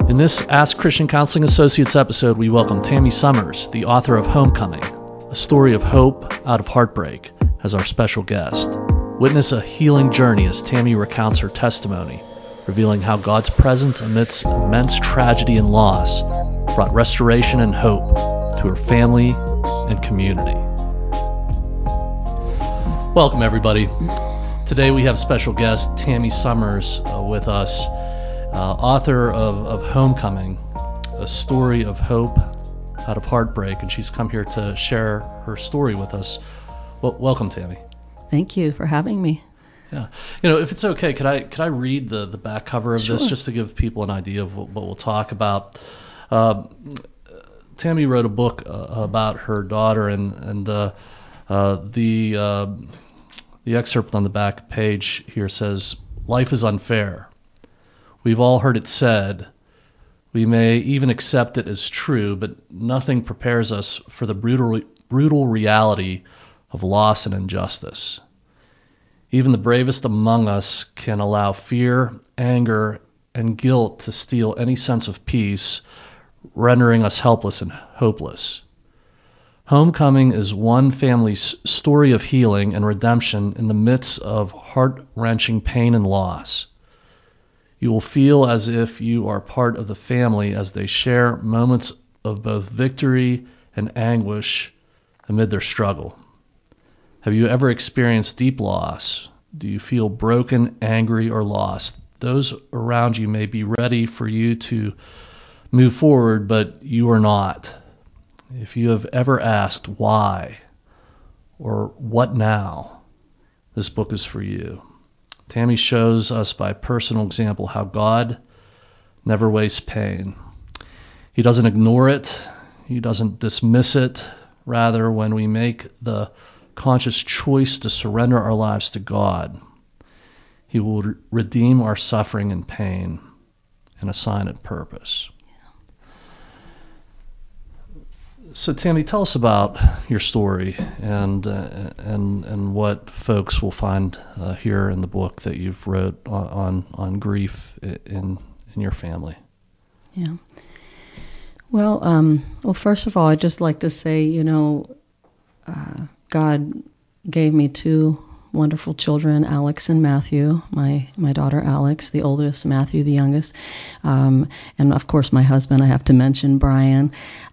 In this Ask Christian Counseling Associates episode, we welcome Tammy Summers, the author of Homecoming, a story of hope out of heartbreak, as our special guest. Witness a healing journey as Tammy recounts her testimony, revealing how God's presence amidst immense tragedy and loss brought restoration and hope to her family and community. Welcome, everybody. Today we have special guest Tammy Summers with us, author of Homecoming, a story of hope out of heartbreak, and she's come here to share her story with us. Well, welcome, Tammy. Thank you for having me. Yeah, if it's okay, could I read the back cover of this just to give people an idea of what we'll talk about? Tammy wrote a book about her daughter, and the excerpt on the back page here says, "Life is unfair. We've all heard it said. We may even accept it as true, but nothing prepares us for the brutal reality of loss and injustice. Even the bravest among us can allow fear, anger, and guilt to steal any sense of peace, rendering us helpless and hopeless. Homecoming is one family's story of healing and redemption in the midst of heart-wrenching pain and loss. You will feel as if you are part of the family as they share moments of both victory and anguish amid their struggle. Have you ever experienced deep loss? Do you feel broken, angry, or lost? Those around you may be ready for you to move forward, but you are not. If you have ever asked why or what now, this book is for you." Tammy shows us by personal example how God never wastes pain. He doesn't ignore it. He doesn't dismiss it. Rather, when we make the conscious choice to surrender our lives to God, He will redeem our suffering and pain and assign it purpose. So, Tammy, tell us about your story and what folks will find here in the book that you've wrote on grief in your family. Yeah. Well, first of all, I'd just like to say, God gave me two wonderful children, Alex and Matthew. My daughter Alex, the oldest, Matthew, the youngest, and of course my husband. I have to mention Brian.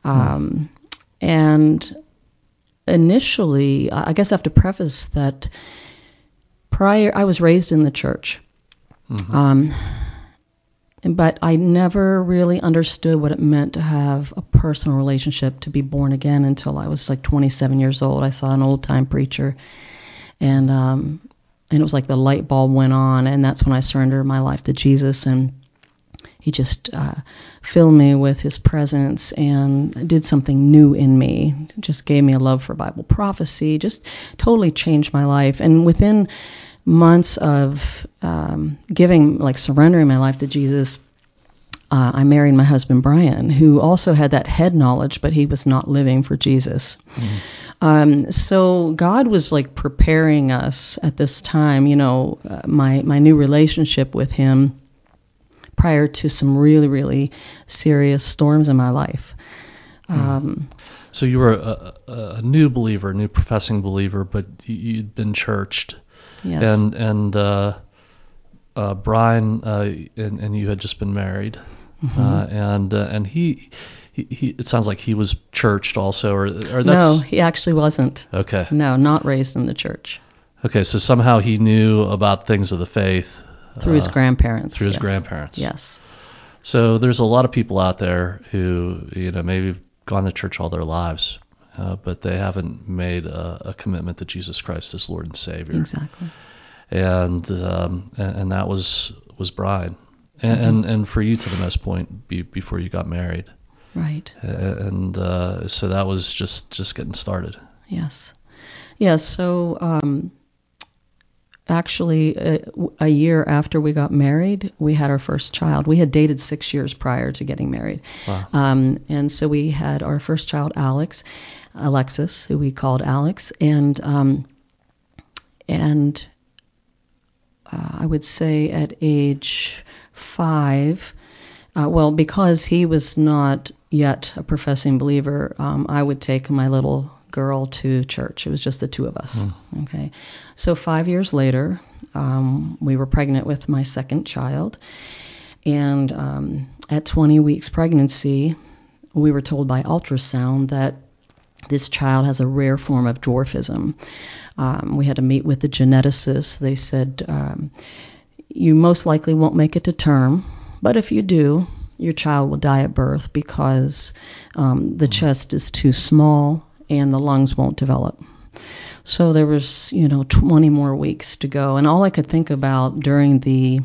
And initially, I guess I have to preface that I was raised in the church. Mm-hmm. But I never really understood what it meant to have a personal relationship, to be born again, until I was like 27 years old. I saw an old-time preacher, and it was like the light bulb went on, and that's when I surrendered my life to Jesus, and He just filled me with His presence and did something new in me. Just gave me a love for Bible prophecy, just totally changed my life. And within months of surrendering my life to Jesus, I married my husband Brian, who also had that head knowledge, but he was not living for Jesus. Mm-hmm. So God was like preparing us at this time, my new relationship with Him, prior to some really, really serious storms in my life. So you were a new believer, new professing believer, but you'd been churched. Yes. And Brian and you had just been married. Mm-hmm. And he it sounds like he was churched also, or that's... No, he actually wasn't. Okay. No, not raised in the church. Okay, so somehow he knew about things of the faith. Through his grandparents. Through his grandparents. Yes. So there's a lot of people out there who, maybe have gone to church all their lives, but they haven't made a commitment to Jesus Christ as Lord and Savior. Exactly. And that was Brian. And for you, to the most point, before you got married. Right. And so that was just getting started. Yes. Yeah. So actually, a year after we got married, we had our first child. We had dated 6 years prior to getting married. Wow. And so we had our first child, Alexis, who we called Alex, and I would say at age 5, Well, because he was not yet a professing believer, I would take my little girl to church. It was just the two of us. Okay. So 5 years later, we were pregnant with my second child. And at 20 weeks pregnancy, we were told by ultrasound that this child has a rare form of dwarfism. We had to meet with the geneticist. They said, you most likely won't make it to term, but if you do, your child will die at birth because the chest is too small and the lungs won't develop. So there was, 20 more weeks to go. And all I could think about during the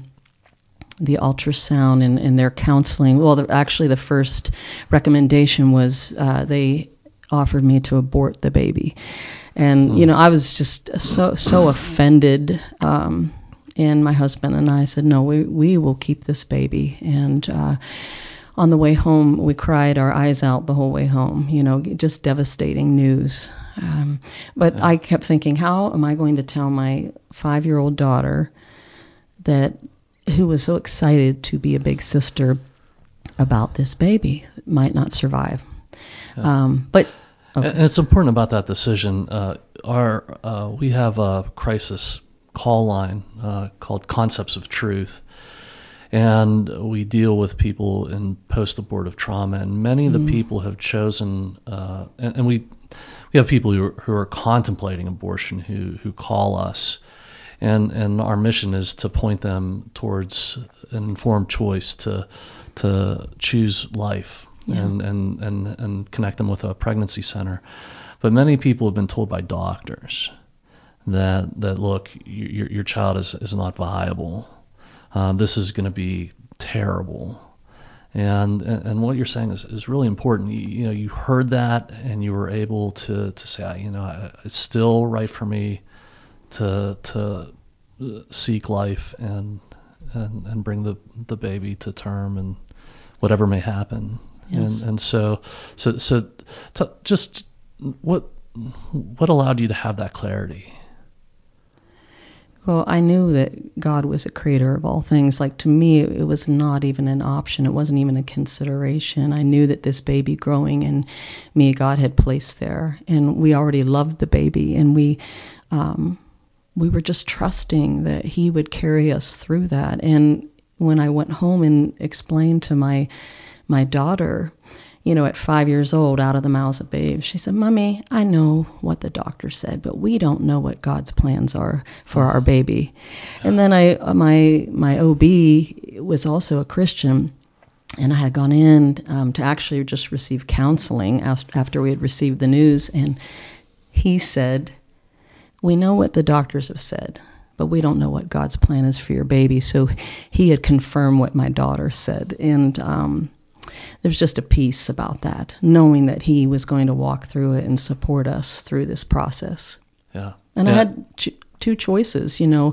ultrasound and their counseling, actually the first recommendation was they offered me to abort the baby. And, I was just so offended. And my husband and I said, no, we will keep this baby. And on the way home, we cried our eyes out the whole way home, just devastating news. But I kept thinking, how am I going to tell my 5-year-old daughter who was so excited to be a big sister about this baby might not survive? But okay. And it's important about that decision. We have a crisis call line called Concepts of Truth, and we deal with people in post-abortive trauma, and many of the people have chosen, and we have people who are contemplating abortion who call us, and our mission is to point them towards an informed choice to choose life. Yeah. And connect them with a pregnancy center. But many people have been told by doctors that look, your child is not viable. This is going to be terrible. And what you're saying is really important. You heard that and you were able to say, it's still right for me to seek life and bring the baby to term and whatever may happen. Yes. And so just what allowed you to have that clarity? Well, I knew that God was a creator of all things. Like, to me, it was not even an option. It wasn't even a consideration. I knew that this baby growing in me, God had placed there, and we already loved the baby, and we were just trusting that He would carry us through that. And when I went home and explained to my daughter, at 5 years old, out of the mouths of babes, she said, Mommy, I know what the doctor said, but we don't know what God's plans are for our baby. And then my OB was also a Christian, and I had gone in to actually just receive counseling after we had received the news, and he said, we know what the doctors have said, but we don't know what God's plan is for your baby. So he had confirmed what my daughter said, and there's just a peace about that, knowing that He was going to walk through it and support us through this process. Yeah. And I had two choices, Am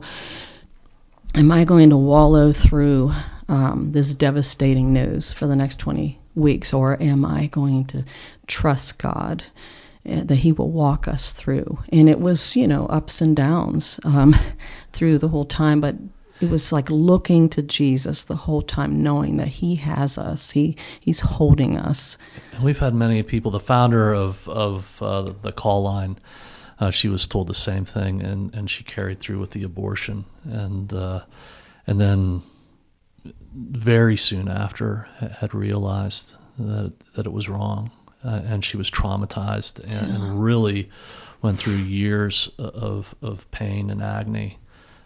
I going to wallow through this devastating news for the next 20 weeks, or am I going to trust God that He will walk us through? And it was, ups and downs through the whole time, but it was like looking to Jesus the whole time, knowing that He has us. He's holding us. And we've had many people. The founder of the call line, she was told the same thing, and she carried through with the abortion. And then very soon after had realized that it was wrong, and she was traumatized and really went through years of pain and agony.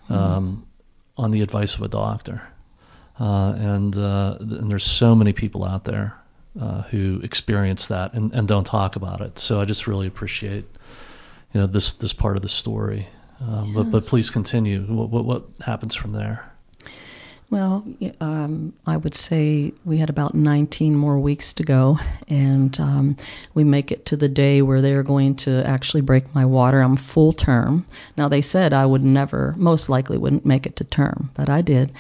On the advice of a doctor, and there's so many people out there who experience that and don't talk about it. So I just really appreciate, this part of the story. Yes. But please continue. What happens from there? Well, I would say we had about 19 more weeks to go, and we make it to the day where they're going to actually break my water. I'm full term. Now, they said I would most likely wouldn't make it to term, but I did.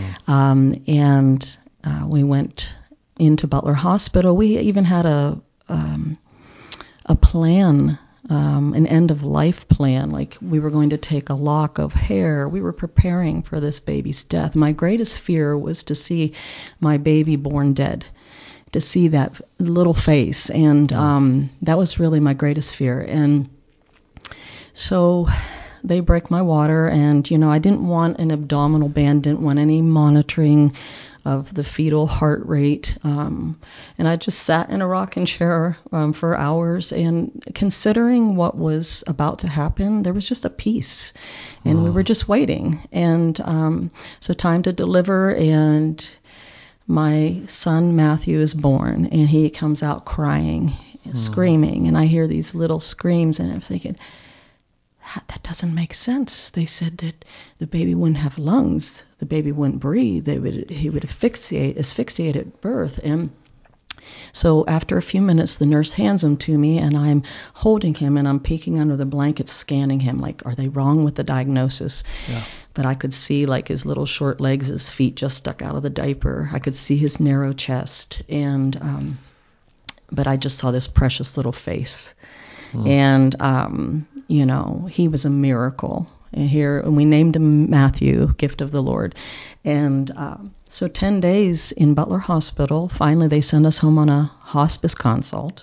And we went into Butler Hospital. We even had a plan an end-of-life plan, like we were going to take a lock of hair. We were preparing for this baby's death. My greatest fear was to see my baby born dead, to see that little face, and that was really my greatest fear. And so they break my water, and, I didn't want an abdominal band, didn't want any monitoring of the fetal heart rate. And I just sat in a rocking chair for hours, and considering what was about to happen, there was just a peace, and we were just waiting. And so time to deliver, and my son Matthew is born, and he comes out crying, screaming, and I hear these little screams, and I'm thinking, that doesn't make sense. They said that the baby wouldn't have lungs, the baby wouldn't breathe, he would asphyxiate at birth. And so after a few minutes, the nurse hands him to me, and I'm holding him, and I'm peeking under the blanket, scanning him, like, are they wrong with the diagnosis? Yeah. But I could see, like, his little short legs, his feet just stuck out of the diaper. I could see his narrow chest, and but I just saw this precious little face. And, he was a miracle. And we named him Matthew, gift of the Lord. And so 10 days in Butler Hospital. Finally, they sent us home on a hospice consult.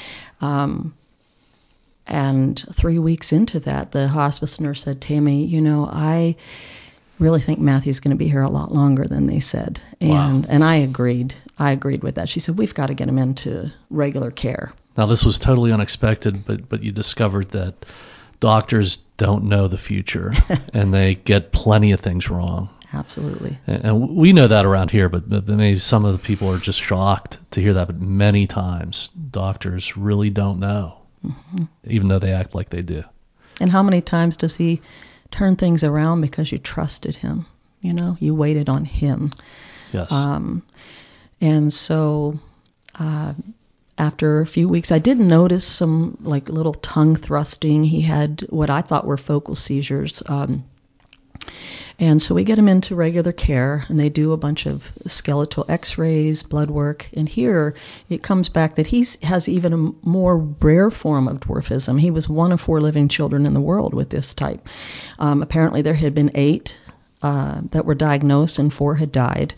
And 3 weeks into that, the hospice nurse said, Tammy, I really think Matthew's going to be here a lot longer than they said. And I agreed. I agreed with that. She said, we've got to get him into regular care. Now, this was totally unexpected, but you discovered that doctors don't know the future, and they get plenty of things wrong. Absolutely. And we know that around here, but maybe some of the people are just shocked to hear that. But many times, doctors really don't know, even though they act like they do. And how many times does he turn things around because you trusted him? You waited on him. Yes. And so after a few weeks, I did notice some like little tongue thrusting. He had what I thought were focal seizures. And so we get him into regular care, and they do a bunch of skeletal x-rays, blood work. And here it comes back that he has even a more rare form of dwarfism. He was one of 4 living children in the world with this type. Apparently there had been 8 that were diagnosed, and 4 had died.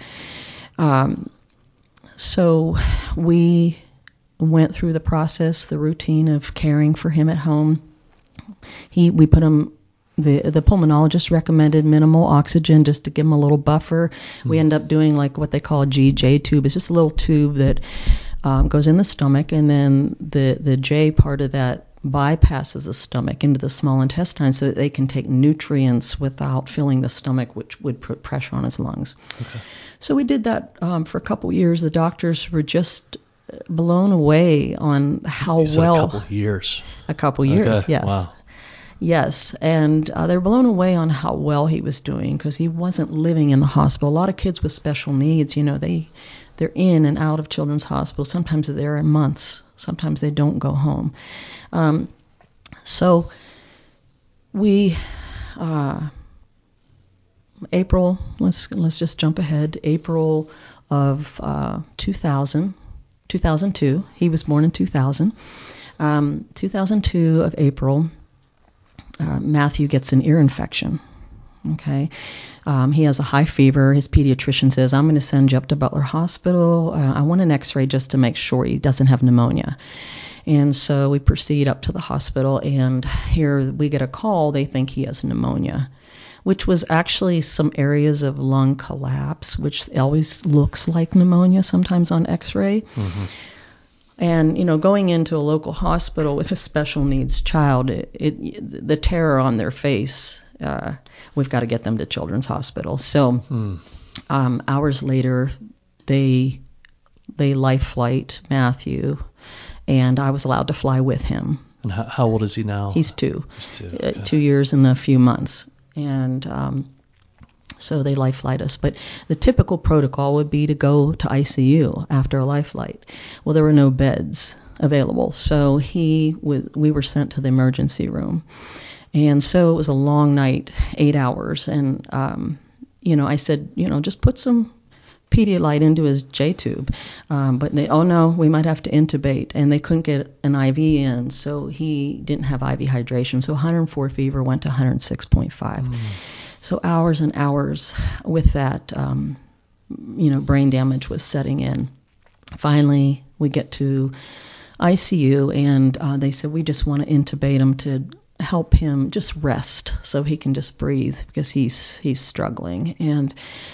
So we went through the process, the routine of caring for him at home. We put him, the pulmonologist recommended minimal oxygen just to give him a little buffer. We end up doing like what they call a GJ tube. It's just a little tube that goes in the stomach, and then the J part of that bypasses the stomach into the small intestine so that they can take nutrients without filling the stomach, which would put pressure on his lungs. Okay. So we did that for a couple years. The doctors were just blown away on how well. A couple years. A couple years, okay. Yes. Wow. Yes, and they're blown away on how well he was doing because he wasn't living in the hospital. A lot of kids with special needs, they're in and out of children's hospitals. Sometimes they're there in months. Sometimes they don't go home. So we, April, let's just jump ahead. April of 2002. He was born in 2000. 2002 of April, Matthew gets an ear infection. Okay. He has a high fever. His pediatrician says, I'm going to send you up to Butler Hospital. I want an x-ray just to make sure he doesn't have pneumonia. And so we proceed up to the hospital, and here we get a call. They think he has pneumonia, which was actually some areas of lung collapse, which always looks like pneumonia sometimes on x-ray. Mm-hmm. And, going into a local hospital with a special needs child, the terror on their face, we've got to get them to Children's Hospital. So hours later, they life flight Matthew, and I was allowed to fly with him. And how old is he now? He's 2. He's 2. Okay. 2 years and a few months. And so they life flight us. But the typical protocol would be to go to ICU after a life flight. Well, there were no beds available, so we were sent to the emergency room. And so it was a long night, 8 hours. And, I said, just put some Pedialyte into his J-tube. But they, oh no, we might have to intubate. And they couldn't get an IV in, so he didn't have IV hydration. So 104 fever went to 106.5. So hours and hours with that, brain damage was setting in. Finally, we get to ICU, and they said, we just want to intubate him to help him just rest so he can just breathe, because he's struggling. And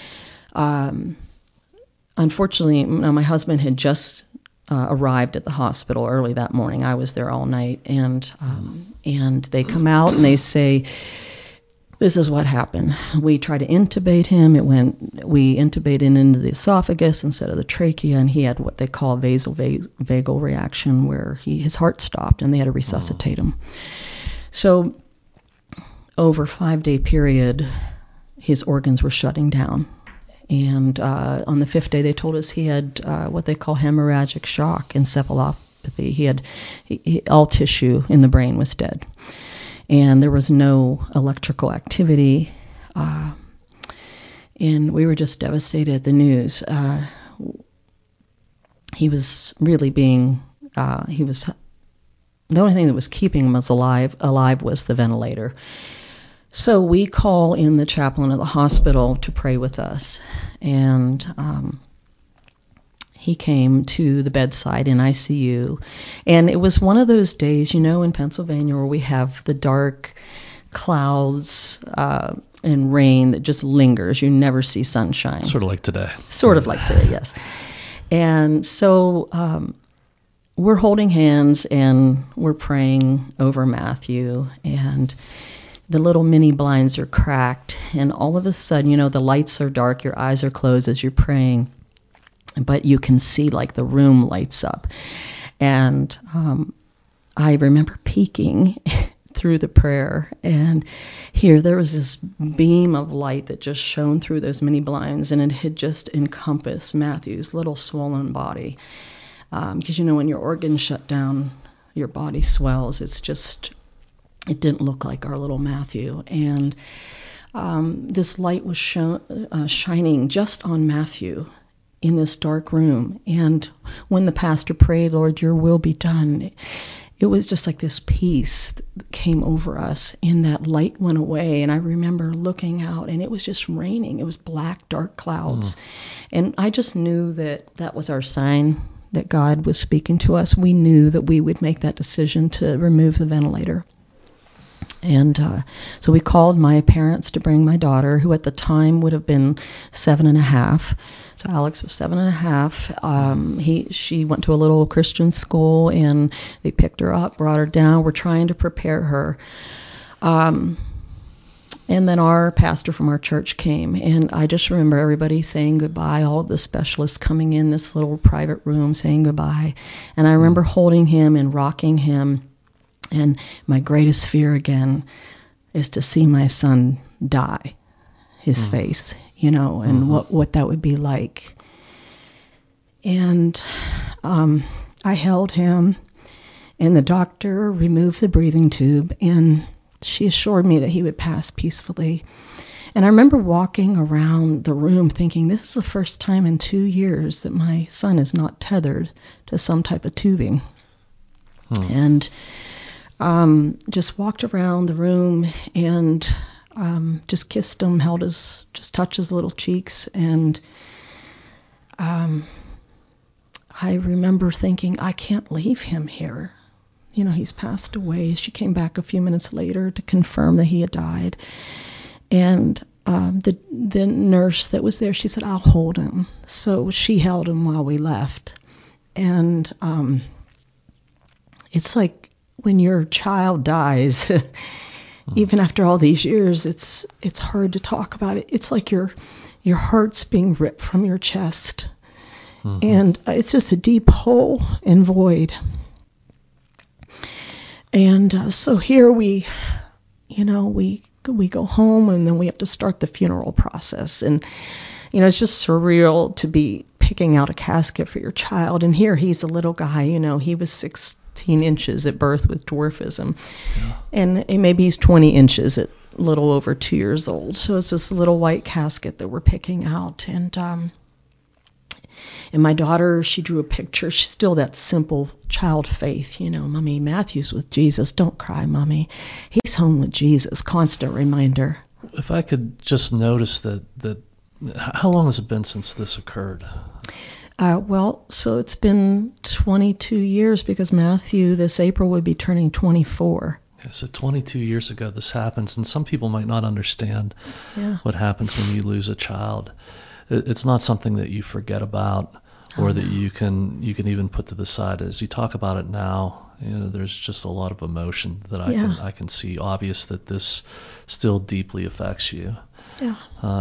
unfortunately, my husband had just arrived at the hospital early that morning. I was there all night, and they come out and they say, this is what happened. We tried to intubate him. We intubated into the esophagus instead of the trachea, and he had what they call a vasovagal reaction, where his heart stopped, and they had to resuscitate him. So over a 5-day period, his organs were shutting down. And on the 5th day, they told us he had what they call hemorrhagic shock encephalopathy. All tissue in the brain was dead. And there was no electrical activity, and we were just devastated at the news. He was really the only thing that was keeping him alive was the ventilator. So we call in the chaplain of the hospital to pray with us, and he came to the bedside in ICU, and it was one of those days, in Pennsylvania, where we have the dark clouds and rain that just lingers. You never see sunshine. Sort of like today. Sort of like today, yes. And so we're holding hands and we're praying over Matthew, and the little mini blinds are cracked, and all of a sudden, the lights are dark, your eyes are closed as you're praying, but you can see like the room lights up. And I remember peeking through the prayer, and here there was this beam of light that just shone through those mini blinds, and it had just encompassed Matthew's little swollen body. Because when your organs shut down, your body swells. It didn't look like our little Matthew. And this light was shining just on Matthew in this dark room. And when the pastor prayed, Lord, your will be done, it was just like this peace that came over us, and that light went away. And I remember looking out, and it was just raining. It was black, dark clouds. And I just knew that was our sign that God was speaking to us. We knew that we would make that decision to remove the ventilator. And so we called my parents to bring my daughter, who at the time would have been 7.5. So Alex was 7.5. She went to a little Christian school, and they picked her up, brought her down. We're trying to prepare her. And then our pastor from our church came, and I just remember everybody saying goodbye, all of the specialists coming in this little private room saying goodbye. And I remember holding him and rocking him. And my greatest fear again is to see my son die, his face, and what that would be like. And I held him, and the doctor removed the breathing tube, and she assured me that he would pass peacefully. And I remember walking around the room thinking, this is the first time in 2 years that my son is not tethered to some type of tubing. And just walked around the room and just kissed him, just touched his little cheeks. And I remember thinking, I can't leave him here. He's passed away. She came back a few minutes later to confirm that he had died. And the nurse that was there, she said, I'll hold him. So she held him while we left. And it's like, when your child dies, even after all these years, it's hard to talk about it. It's like your heart's being ripped from your chest, and it's just a deep hole and void. And so here we go home, and then we have to start the funeral process, and it's just surreal to be picking out a casket for your child. And here he's a little guy, he was 16 inches at birth with dwarfism. Yeah. And maybe he's 20 inches at a little over 2 years old. So it's this little white casket that we're picking out. And And my daughter, she drew a picture. She's still that simple child faith. Mommy, Matthew's with Jesus. Don't cry, Mommy. He's home with Jesus. Constant reminder. If I could just notice that how long has it been since this occurred? So it's been 22 years because Matthew this April would be turning 24. Okay, so 22 years ago this happens, and some people might not understand what happens when you lose a child. It's not something that you forget about or that you can even put to the side. As you talk about it now, there's just a lot of emotion that I can see. Obvious that this still deeply affects you. Yeah.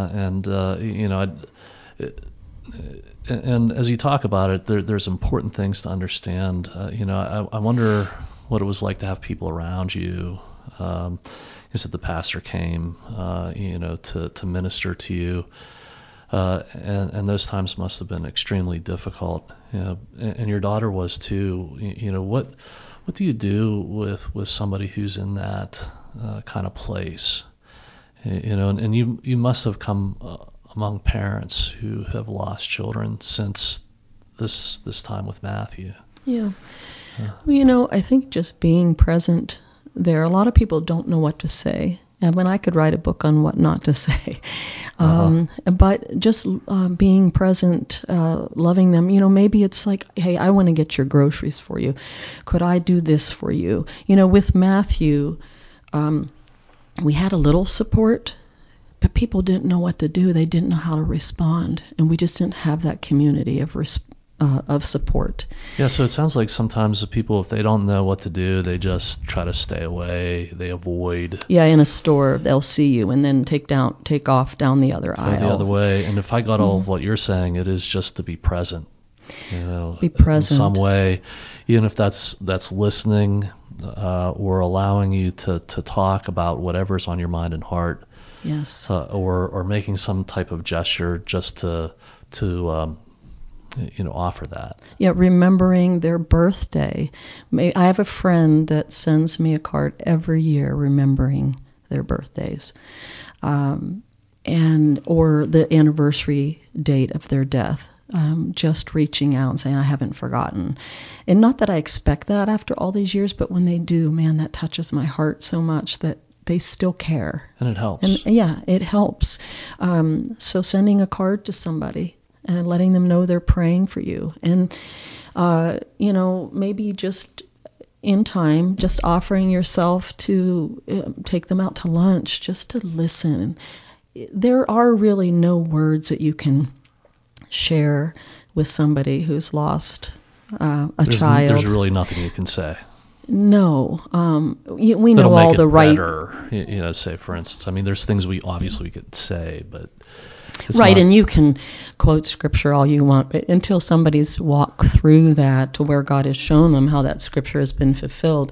And as you talk about it, there's important things to understand. I wonder what it was like to have people around you. You said the pastor came, to minister to you. And those times must have been extremely difficult. And your daughter was too. What do you do with somebody who's in that kind of place? And you must have come among parents who have lost children since this time with Matthew. Yeah. Well, I think just being present there, a lot of people don't know what to say. And when I could write a book on what not to say. But just being present, loving them, maybe it's like, hey, I want to get your groceries for you. Could I do this for you? With Matthew, we had a little support, but people didn't know what to do. They didn't know how to respond. And we just didn't have that community of support. Yeah, so it sounds like sometimes the people, if they don't know what to do, they just try to stay away, they avoid. Yeah, in a store, they'll see you and then take off down the other aisle. The other way. And if I got all of what you're saying, it is just to be present. Be present. In some way, even if that's listening or allowing you to talk about whatever's on your mind and heart. Yes. Or making some type of gesture just to offer that. Yeah, remembering their birthday. I have a friend that sends me a card every year remembering their birthdays, or the anniversary date of their death. Just reaching out and saying, I haven't forgotten. And not that I expect that after all these years, but when they do, man, that touches my heart so much that they still care. And it helps. And yeah, it helps. So sending a card to somebody and letting them know they're praying for you. And, maybe just in time, just offering yourself to take them out to lunch, just to listen. There are really no words that you can share with somebody who's lost a child. There's really nothing you can say. No, we know all the right. Better, say for instance. I mean, there's things we could say, but it's right, not. And you can quote scripture all you want, but until somebody's walked through that to where God has shown them how that scripture has been fulfilled,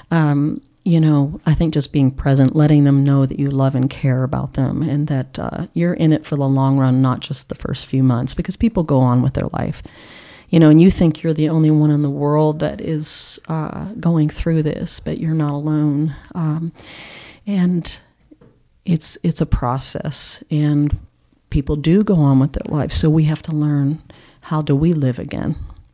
I think just being present, letting them know that you love and care about them, and that you're in it for the long run, not just the first few months, because people go on with their life. And you think you're the only one in the world that is going through this, but you're not alone. And it's a process, and people do go on with their life. So we have to learn, how do we live again?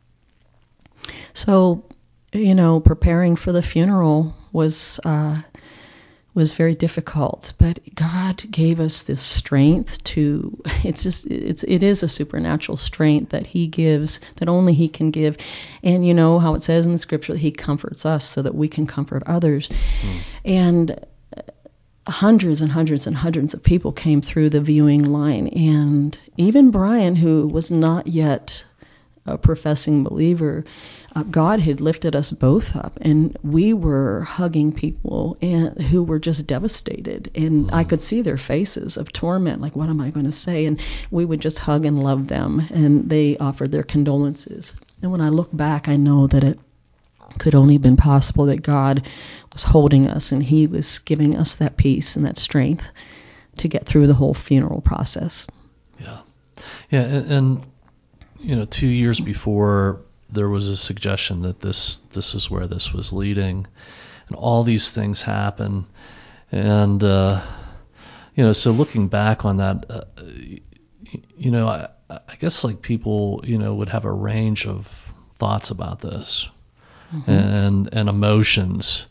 So, preparing for the funeral was very difficult, but God gave us this strength to, it is a supernatural strength that He gives, that only He can give. And how it says in the scripture that He comforts us so that we can comfort others. And hundreds and hundreds and hundreds of people came through the viewing line. And even Brian, who was not yet a professing believer, God had lifted us both up, and we were hugging people who were just devastated. And I could see their faces of torment, like, what am I going to say? And we would just hug and love them, and they offered their condolences. And when I look back, I know that it could only have been possible that God was holding us, and He was giving us that peace and that strength to get through the whole funeral process. Yeah. And 2 years before, there was a suggestion that this is where this was leading, and all these things happen. And so looking back on that, I guess like people, would have a range of thoughts about this Mm-hmm. and emotions.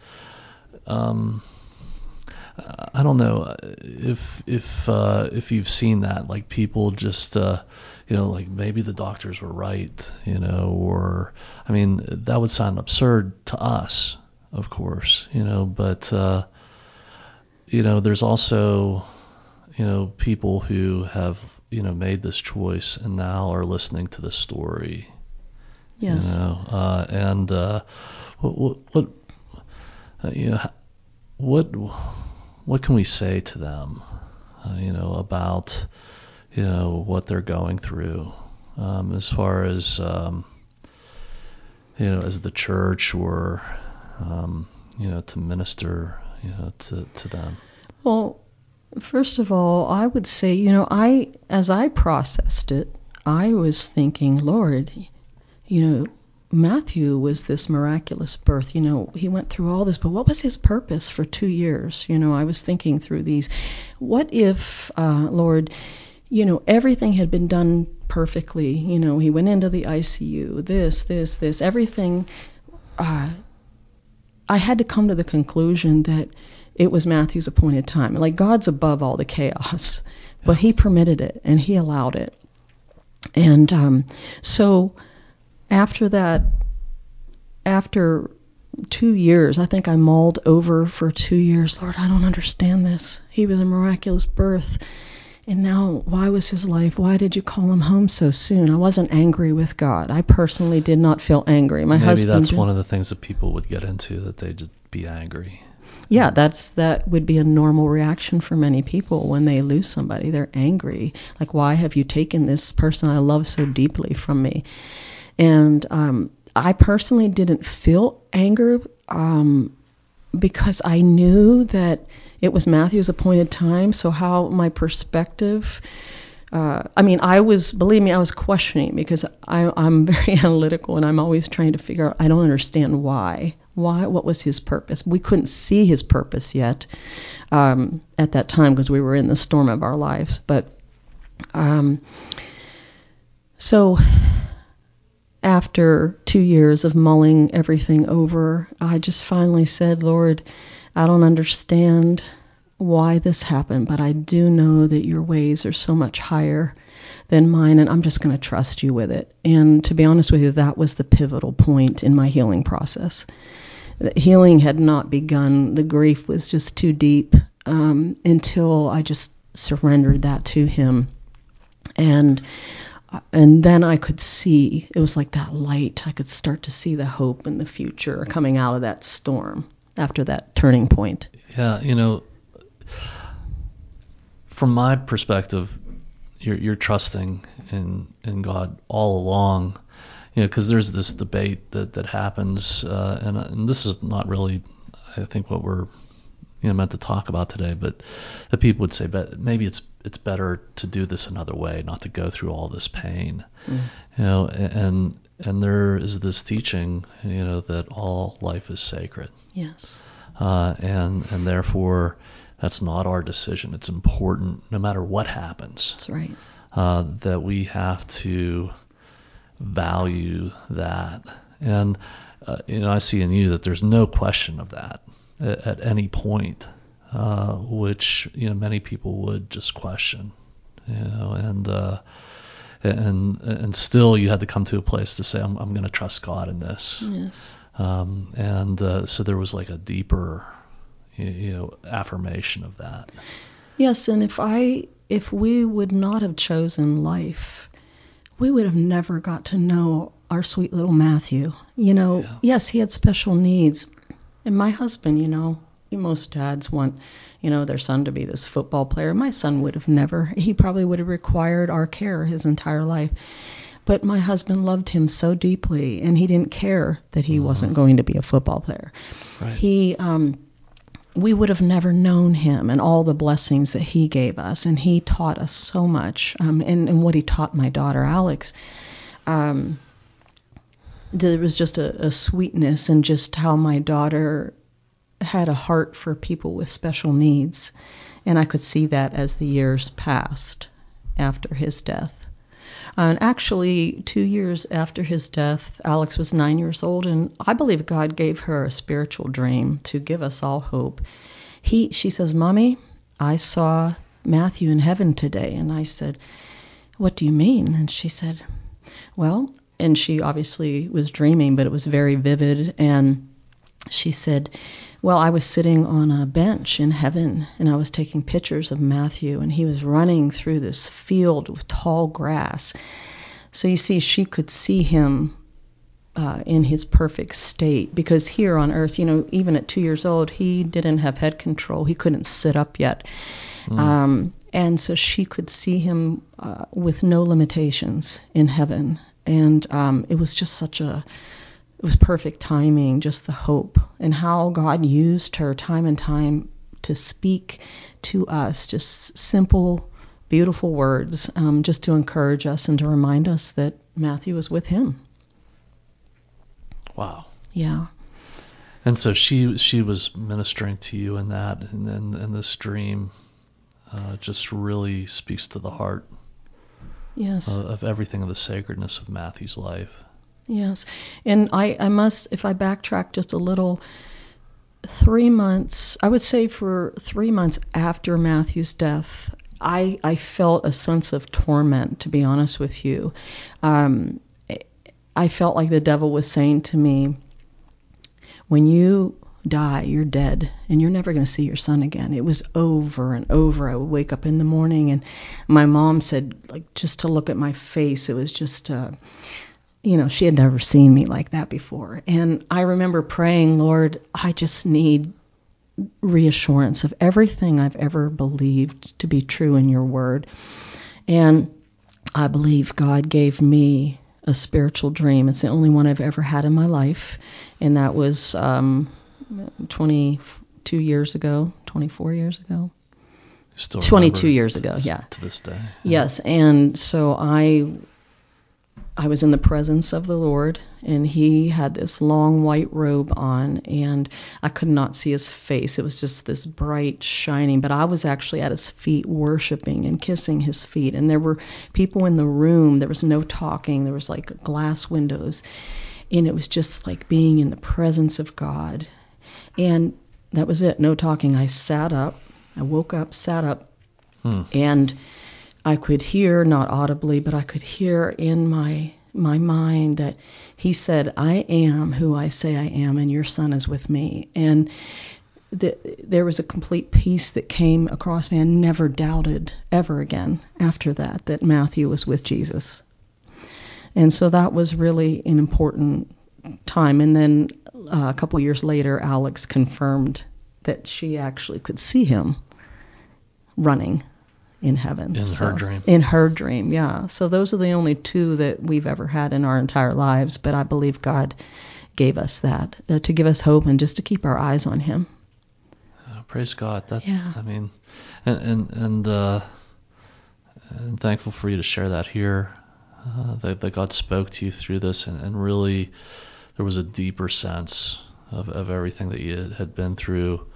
I don't know if you've seen that, like people just like maybe the doctors were right, or I mean that would sound absurd to us, of course, but there's also people who have made this choice and now are listening to the story. Yes. And what can we say to them, about what they're going through, as far as as the church, or to minister to them? Well, first of all, I would say, as I processed it, I was thinking, Lord, Matthew was this miraculous birth. He went through all this, but what was his purpose for 2 years? I was thinking through these. What if, Lord, everything had been done perfectly? He went into the ICU, this, everything. I had to come to the conclusion that it was Matthew's appointed time. Like, God's above all the chaos, but he permitted it and he allowed it. And so after that, after 2 years, I think I mulled over for 2 years, Lord, I don't understand this. He was a miraculous birth. And now, why was his life? Why did you call him home so soon? I wasn't angry with God. I personally did not feel angry. My husband Maybe that's did. one of the things that people would get into, that they'd just be angry. Yeah, that would be a normal reaction for many people when they lose somebody. They're angry. Like, why have you taken this person I love so deeply from me? And I personally didn't feel anger because I knew that it was Matthew's appointed time. So how my perspective, I was questioning, because I'm very analytical and I'm always trying to figure out, I don't understand why. What was his purpose? We couldn't see his purpose yet at that time because we were in the storm of our lives. But so after 2 years of mulling everything over, I just finally said, Lord, I don't understand why this happened, but I do know that your ways are so much higher than mine, and I'm just going to trust you with it. And to be honest with you, that was the pivotal point in my healing process. The healing had not begun. The grief was just too deep until I just surrendered that to him. And then I could see, it was like that light. I could start to see the hope in the future coming out of that storm after that turning point. Yeah, from my perspective, you're trusting in God all along, because there's this debate that happens, and this is not really, I think, what we're meant to talk about today, but the people would say, but maybe it's better to do this another way, not to go through all this pain. And there is this teaching, that all life is sacred. Yes. And therefore that's not our decision. It's important, no matter what happens. That's right. That we have to value that. And I see in you that there's no question of that at any point, which many people would just question, and still you had to come to a place to say, I'm going to trust God in this. Yes. So there was like a deeper, affirmation of that. Yes, and if we would not have chosen life, we would have never got to know our sweet little Matthew. Yes, he had special needs. And my husband, most dads want, their son to be this football player. My son would have never. He probably would have required our care his entire life. But my husband loved him so deeply, and he didn't care that he wasn't going to be a football player. Right. We would have never known him and all the blessings that he gave us, and he taught us so much. And what he taught my daughter Alex, there was just a sweetness, and just how my daughter had a heart for people with special needs, and I could see that as the years passed after his death. And actually, 2 years after his death, Alex was 9 years old, and I believe God gave her a spiritual dream to give us all hope. She says, "Mommy, I saw Matthew in heaven today." And I said, "What do you mean?" And she said, "Well," and she obviously was dreaming, but it was very vivid. And she said, "Well, I was sitting on a bench in heaven, and I was taking pictures of Matthew, and he was running through this field with tall grass." So you see, she could see him in his perfect state, because here on earth, even at 2 years old, he didn't have head control. He couldn't sit up yet. And so she could see him with no limitations in heaven. And it was just it was perfect timing, just the hope, and how God used her time and time to speak to us, just simple, beautiful words, just to encourage us and to remind us that Matthew was with him. Wow. Yeah. And so she was ministering to you in that, and this dream just really speaks to the heart. Yes. Of everything of the sacredness of Matthew's life. Yes. And I must, if I backtrack just a little, 3 months, I would say for 3 months after Matthew's death, I felt a sense of torment, to be honest with you. I felt like the devil was saying to me, "When you die, you're dead, and you're never going to see your son again." It was over and over. I would wake up in the morning, and my mom said, just to look at my face, it was just, she had never seen me like that before. And I remember praying, "Lord, I just need reassurance of everything I've ever believed to be true in your word." And I believe God gave me a spiritual dream. It's the only one I've ever had in my life, and that was 22 years ago, 24 years ago. Still 22 years ago, yeah. To this day. Yes, and so I was in the presence of the Lord, and he had this long white robe on, and I could not see his face. It was just this bright, shining, but I was actually at his feet worshiping and kissing his feet, and there were people in the room. There was no talking. There was glass windows, and it was just like being in the presence of God. And that was it, no talking. I sat up. I woke up, sat up, and I could hear, not audibly, but I could hear in my mind that he said, "I am who I say I am, and your son is with me." And there was a complete peace that came across me. I never doubted ever again after that Matthew was with Jesus. And so that was really an important time. And then a couple years later, Alex confirmed that she actually could see him running in heaven. In her dream. In her dream, yeah. So those are the only two that we've ever had in our entire lives, but I believe God gave us that to give us hope and just to keep our eyes on him. Praise God. Yeah. I mean, and thankful for you to share that here, that God spoke to you through this, and really there was a deeper sense of everything that you had been through,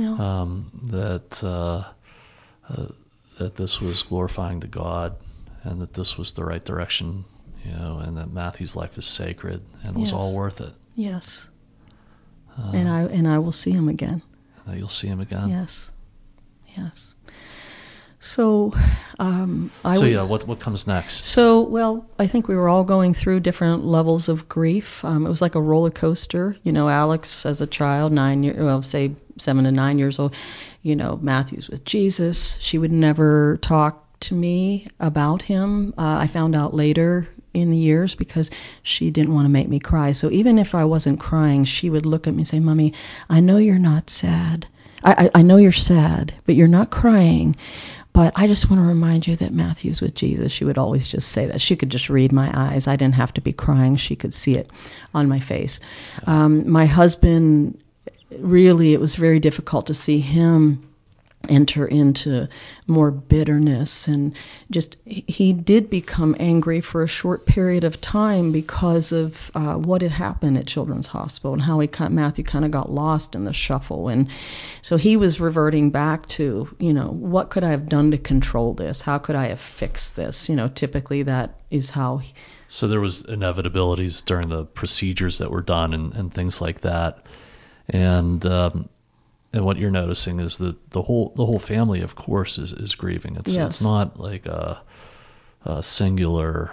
that this was glorifying to God, and that this was the right direction, and that Matthew's life is sacred and was all worth it. Yes. And I will see him again. That you'll see him again. Yes. Yes. So, what comes next? So, well, I think we were all going through different levels of grief. It was like a roller coaster. Alex as a child, 7 to 9 years old, Matthew's with Jesus. She would never talk to me about him. I found out later in the years because she didn't want to make me cry. So even if I wasn't crying, she would look at me and say, "Mommy, I know you're not sad. I know you're sad, but you're not crying. But I just want to remind you that Matthew's with Jesus." She would always just say that. She could just read my eyes. I didn't have to be crying. She could see it on my face. My husband, really, it was very difficult to see him enter into more bitterness, and just he did become angry for a short period of time because of what had happened at Children's Hospital and how Matthew kind of got lost in the shuffle. And so he was reverting back to, what could I have done to control this? How could I have fixed this? Typically that is how So there was inevitabilities during the procedures that were done and things like that. And what you're noticing is that the whole family, of course, is grieving. It's not like a singular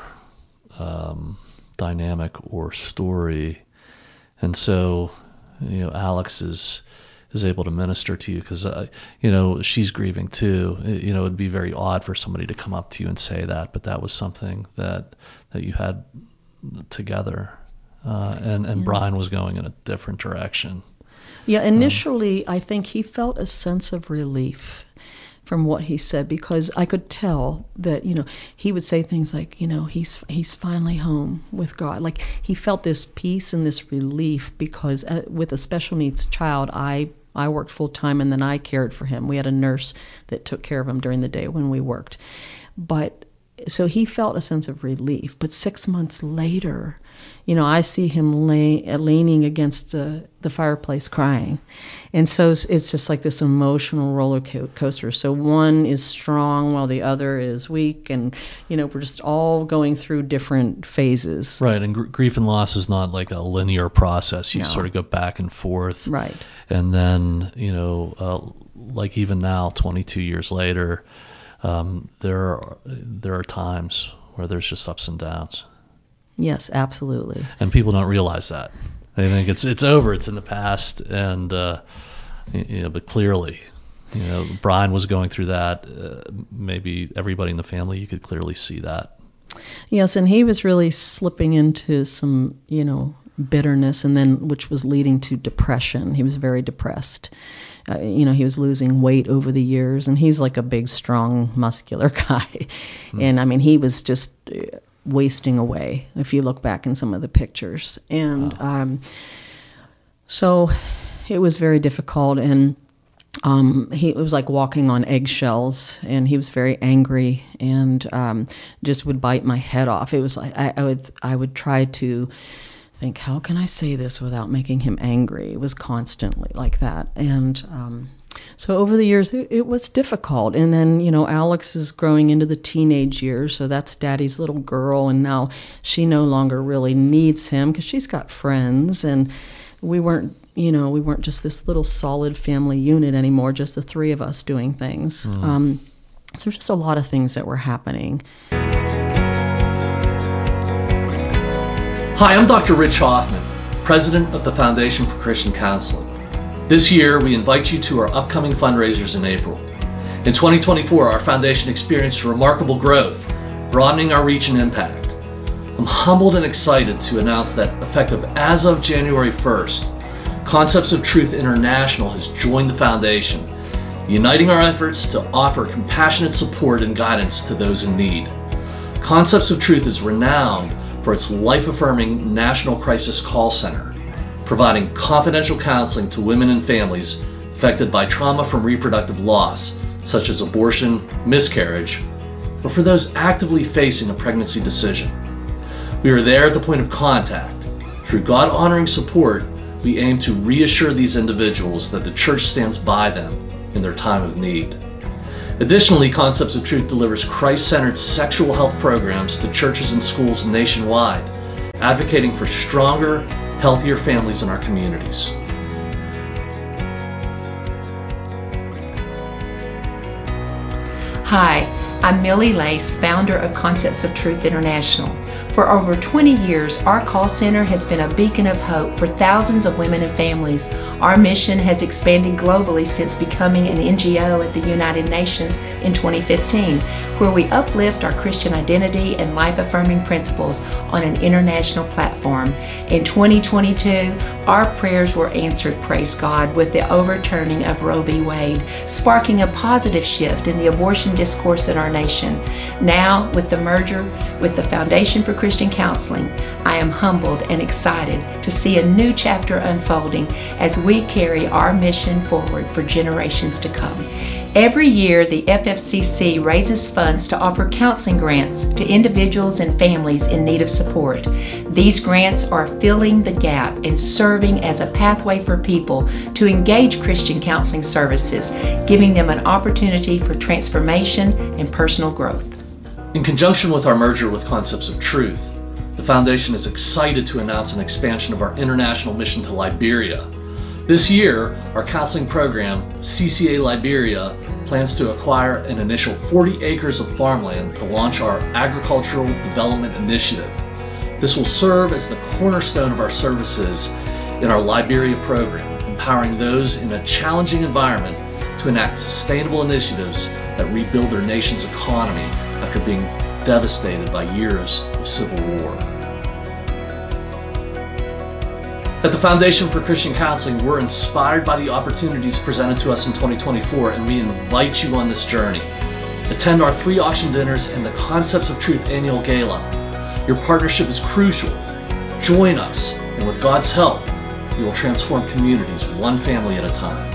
dynamic or story. And so, Alex is able to minister to you because, she's grieving too. It would be very odd for somebody to come up to you and say that, but that was something that you had together. And Brian was going in a different direction. Yeah, initially, I think he felt a sense of relief from what he said, because I could tell that, he would say things like, he's finally home with God. Like, he felt this peace and this relief because with a special needs child, I worked full time and then I cared for him. We had a nurse that took care of him during the day when we worked. But so he felt a sense of relief. But 6 months later, I see him leaning against the fireplace crying. And so it's just like this emotional roller coaster. So one is strong while the other is weak. And, we're just all going through different phases. Right. And grief and loss is not like a linear process. You sort of go back and forth. Right. And then, like even now, 22 years later, there are times where there's just ups and downs. Yes, absolutely. And people don't realize that. They think it's over, it's in the past, and but clearly, Brian was going through that. Maybe everybody in the family, you could clearly see that. Yes, and he was really slipping into some, bitterness, and then which was leading to depression. He was very depressed. He was losing weight over the years, and he's like a big, strong, muscular guy. And he was just wasting away if you look back in some of the pictures. And so it was very difficult, and it was like walking on eggshells, and he was very angry and just would bite my head off. It was like I would try to think, how can I say this without making him angry? It was constantly like that. And so over the years, it was difficult. And then, Alex is growing into the teenage years, so that's Daddy's little girl, and now she no longer really needs him because she's got friends, and we weren't just this little solid family unit anymore, just the three of us doing things. So there's just a lot of things that were happening. Hi, I'm Dr. Rich Hoffman, President of the Foundation for Christian Counseling. This year, we invite you to our upcoming fundraisers in April. In 2024, our foundation experienced remarkable growth, broadening our reach and impact. I'm humbled and excited to announce that effective as of January 1st, Concepts of Truth International has joined the foundation, uniting our efforts to offer compassionate support and guidance to those in need. Concepts of Truth is renowned for its life-affirming National Crisis Call Center, providing confidential counseling to women and families affected by trauma from reproductive loss, such as abortion, miscarriage, or for those actively facing a pregnancy decision. We are there at the point of contact. Through God-honoring support, we aim to reassure these individuals that the church stands by them in their time of need. Additionally, Concepts of Truth delivers Christ-centered sexual health programs to churches and schools nationwide, advocating for stronger, healthier families in our communities. Hi, I'm Millie Lace, founder of Concepts of Truth International. For over 20 years, our call center has been a beacon of hope for thousands of women and families. Our mission has expanded globally since becoming an NGO at the United Nations in 2015, where we uplift our Christian identity and life-affirming principles on an international platform. In 2022, our prayers were answered, praise God, with the overturning of Roe v. Wade, sparking a positive shift in the abortion discourse in our nation. Now now, with the merger with the Foundation for Christian Counseling, I am humbled and excited to see a new chapter unfolding as we carry our mission forward for generations to come. Every year, the FFCC raises funds to offer counseling grants to individuals and families in need of support. These grants are filling the gap and serving as a pathway for people to engage Christian counseling services, giving them an opportunity for transformation and personal growth. In conjunction with our merger with Concepts of Truth, the Foundation is excited to announce an expansion of our international mission to Liberia. This year, our counseling program, CCA Liberia, plans to acquire an initial 40 acres of farmland to launch our Agricultural Development Initiative. This will serve as the cornerstone of our services in our Liberia program, empowering those in a challenging environment to enact sustainable initiatives that rebuild their nation's economy after being devastated by years of civil war. At the Foundation for Christian Counseling, we're inspired by the opportunities presented to us in 2024, and we invite you on this journey. Attend our 3 auction dinners and the Concepts of Truth annual gala. Your partnership is crucial. Join us, and with God's help, we will transform communities one family at a time.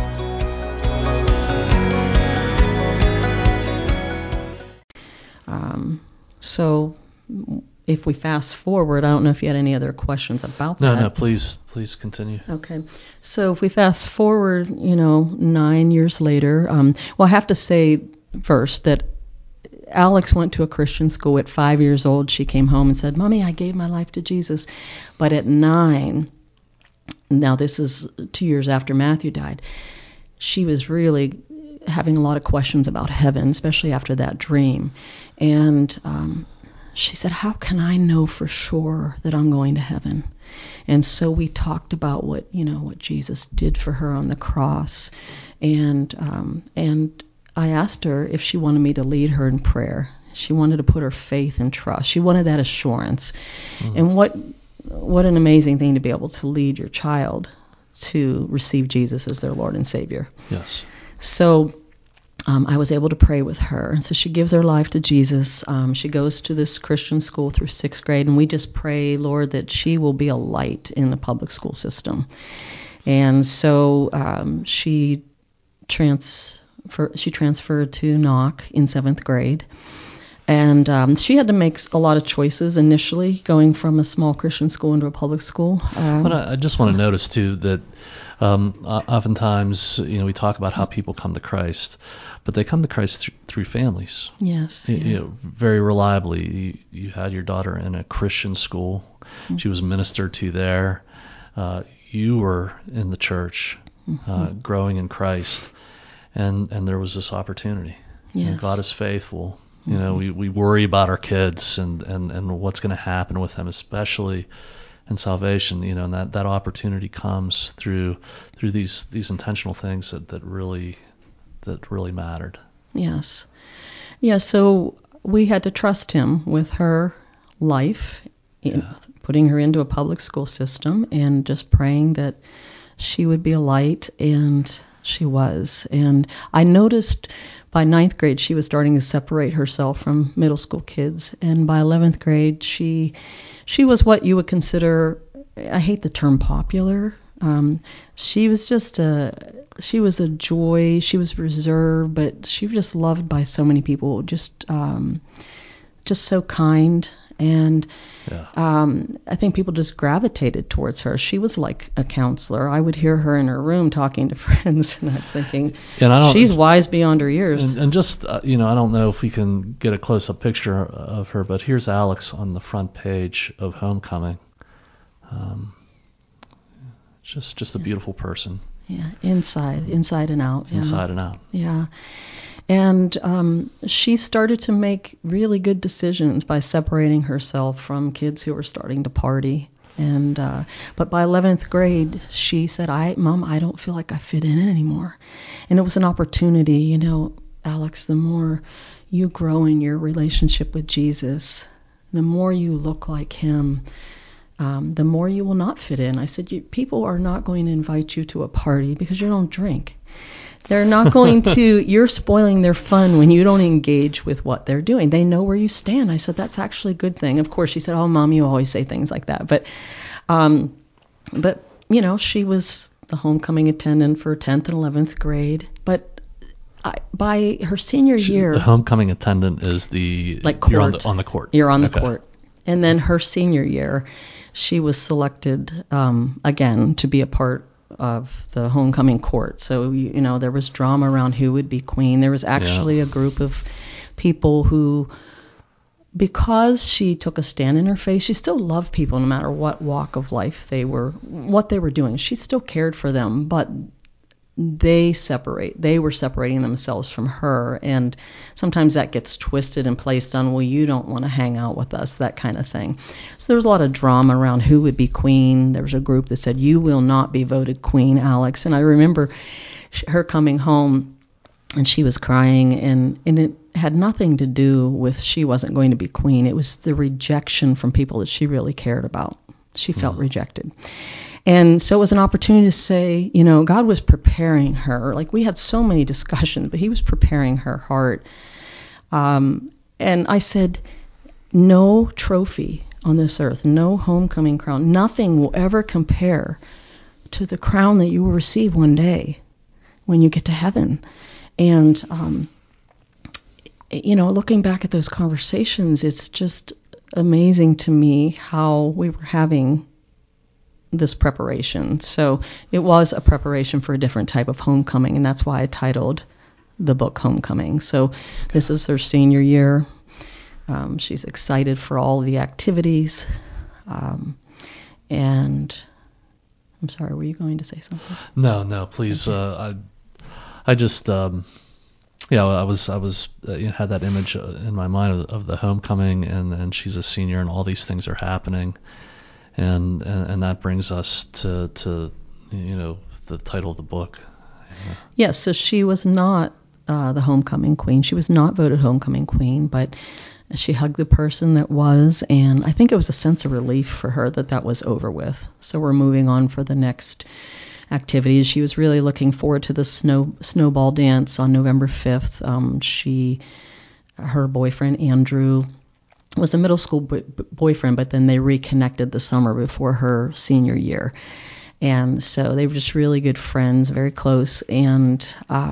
So if we fast forward, I don't know if you had any other questions about that. No, please continue. Okay. So if we fast forward, 9 years later, well, I have to say first that Alex went to a Christian school at 5 years old. She came home and said, "Mommy, I gave my life to Jesus." But at 9, now this is 2 years after Matthew died, she was really having a lot of questions about heaven, especially after that dream. And she said, "How can I know for sure that I'm going to heaven?" And so we talked about what Jesus did for her on the cross, and I asked her if she wanted me to lead her in prayer. She wanted to put her faith and trust. She wanted that assurance. And what an amazing thing to be able to lead your child to receive Jesus as their Lord and Savior. Yes. So I was able to pray with her. And so she gives her life to Jesus. She goes to this Christian school through 6th grade, and we just pray, Lord, that she will be a light in the public school system. And so she transferred to Knock in 7th grade. And she had to make a lot of choices initially, going from a small Christian school into a public school. But I just want to notice, too, that oftentimes, we talk about how people come to Christ, but they come to Christ through families. Yes. Very reliably. You had your daughter in a Christian school. Mm-hmm. She was ministered to there. You were in the church, growing in Christ, and there was this opportunity. Yes. God is faithful. We worry about our kids and what's going to happen with them, especially in salvation. And that opportunity comes through these intentional things that really mattered. Yes. Yeah. So we had to trust Him with her life, putting her into a public school system, and just praying that she would be a light, and she was. And I noticed by 9th grade, she was starting to separate herself from middle school kids. And by 11th grade, she was what you would consider, I hate the term popular. She was a joy. She was reserved, but she was just loved by so many people, just so kind. And I think people just gravitated towards her. She was like a counselor. I would hear her in her room talking to friends, and I'm thinking, she's wise beyond her years. And just, I don't know if we can get a close-up picture of her, but here's Alex on the front page of Homecoming. Just a beautiful person. Yeah, inside and out. Yeah. Inside and out. Yeah. And she started to make really good decisions by separating herself from kids who were starting to party. And but by 11th grade, she said, Mom, I don't feel like I fit in anymore. And it was an opportunity, Alex, the more you grow in your relationship with Jesus, the more you look like Him, the more you will not fit in. I said, people are not going to invite you to a party because you don't drink. They're not going to, you're spoiling their fun when you don't engage with what they're doing. They know where you stand. I said, that's actually a good thing. Of course, she said, oh, Mom, you always say things like that. But she was the homecoming attendant for 10th and 11th grade. But by her senior year. The homecoming attendant is the. Like court. You're on the court. You're on the court. And then her senior year, she was selected again to be a part of the homecoming court. So, there was drama around who would be queen. There was actually a group of people who, because she took a stand in her faith, she still loved people no matter what walk of life what they were doing. She still cared for them, but they were separating themselves from her, and sometimes that gets twisted and placed on, well, you don't want to hang out with us, that kind of thing. So there was a lot of drama around who would be queen. There was a group that said, you will not be voted queen, Alex. And I remember her coming home, and she was crying, and it had nothing to do with she wasn't going to be queen. It was the rejection from people that she really cared about. She felt rejected. And so it was an opportunity to say, God was preparing her. Like, we had so many discussions, but he was preparing her heart. And I said, no trophy on this earth, no homecoming crown, nothing will ever compare to the crown that you will receive one day when you get to heaven. And, looking back at those conversations, it's just amazing to me how we were having this preparation. So it was a preparation for a different type of homecoming, and that's why I titled the book Homecoming. So this is her senior year. She's excited for all the activities. And I'm sorry, were you going to say something? No, please. Okay. I just, I was had that image in my mind of the homecoming, and she's a senior, and all these things are happening. And that brings us to the title of the book. Yes, so she was not the homecoming queen. She was not voted homecoming queen, but she hugged the person that was, and I think it was a sense of relief for her that was over with. So we're moving on for the next activities. She was really looking forward to the snowball dance on November 5th. Her boyfriend, Andrew, was a middle school boyfriend, but then they reconnected the summer before her senior year. And so they were just really good friends, very close. And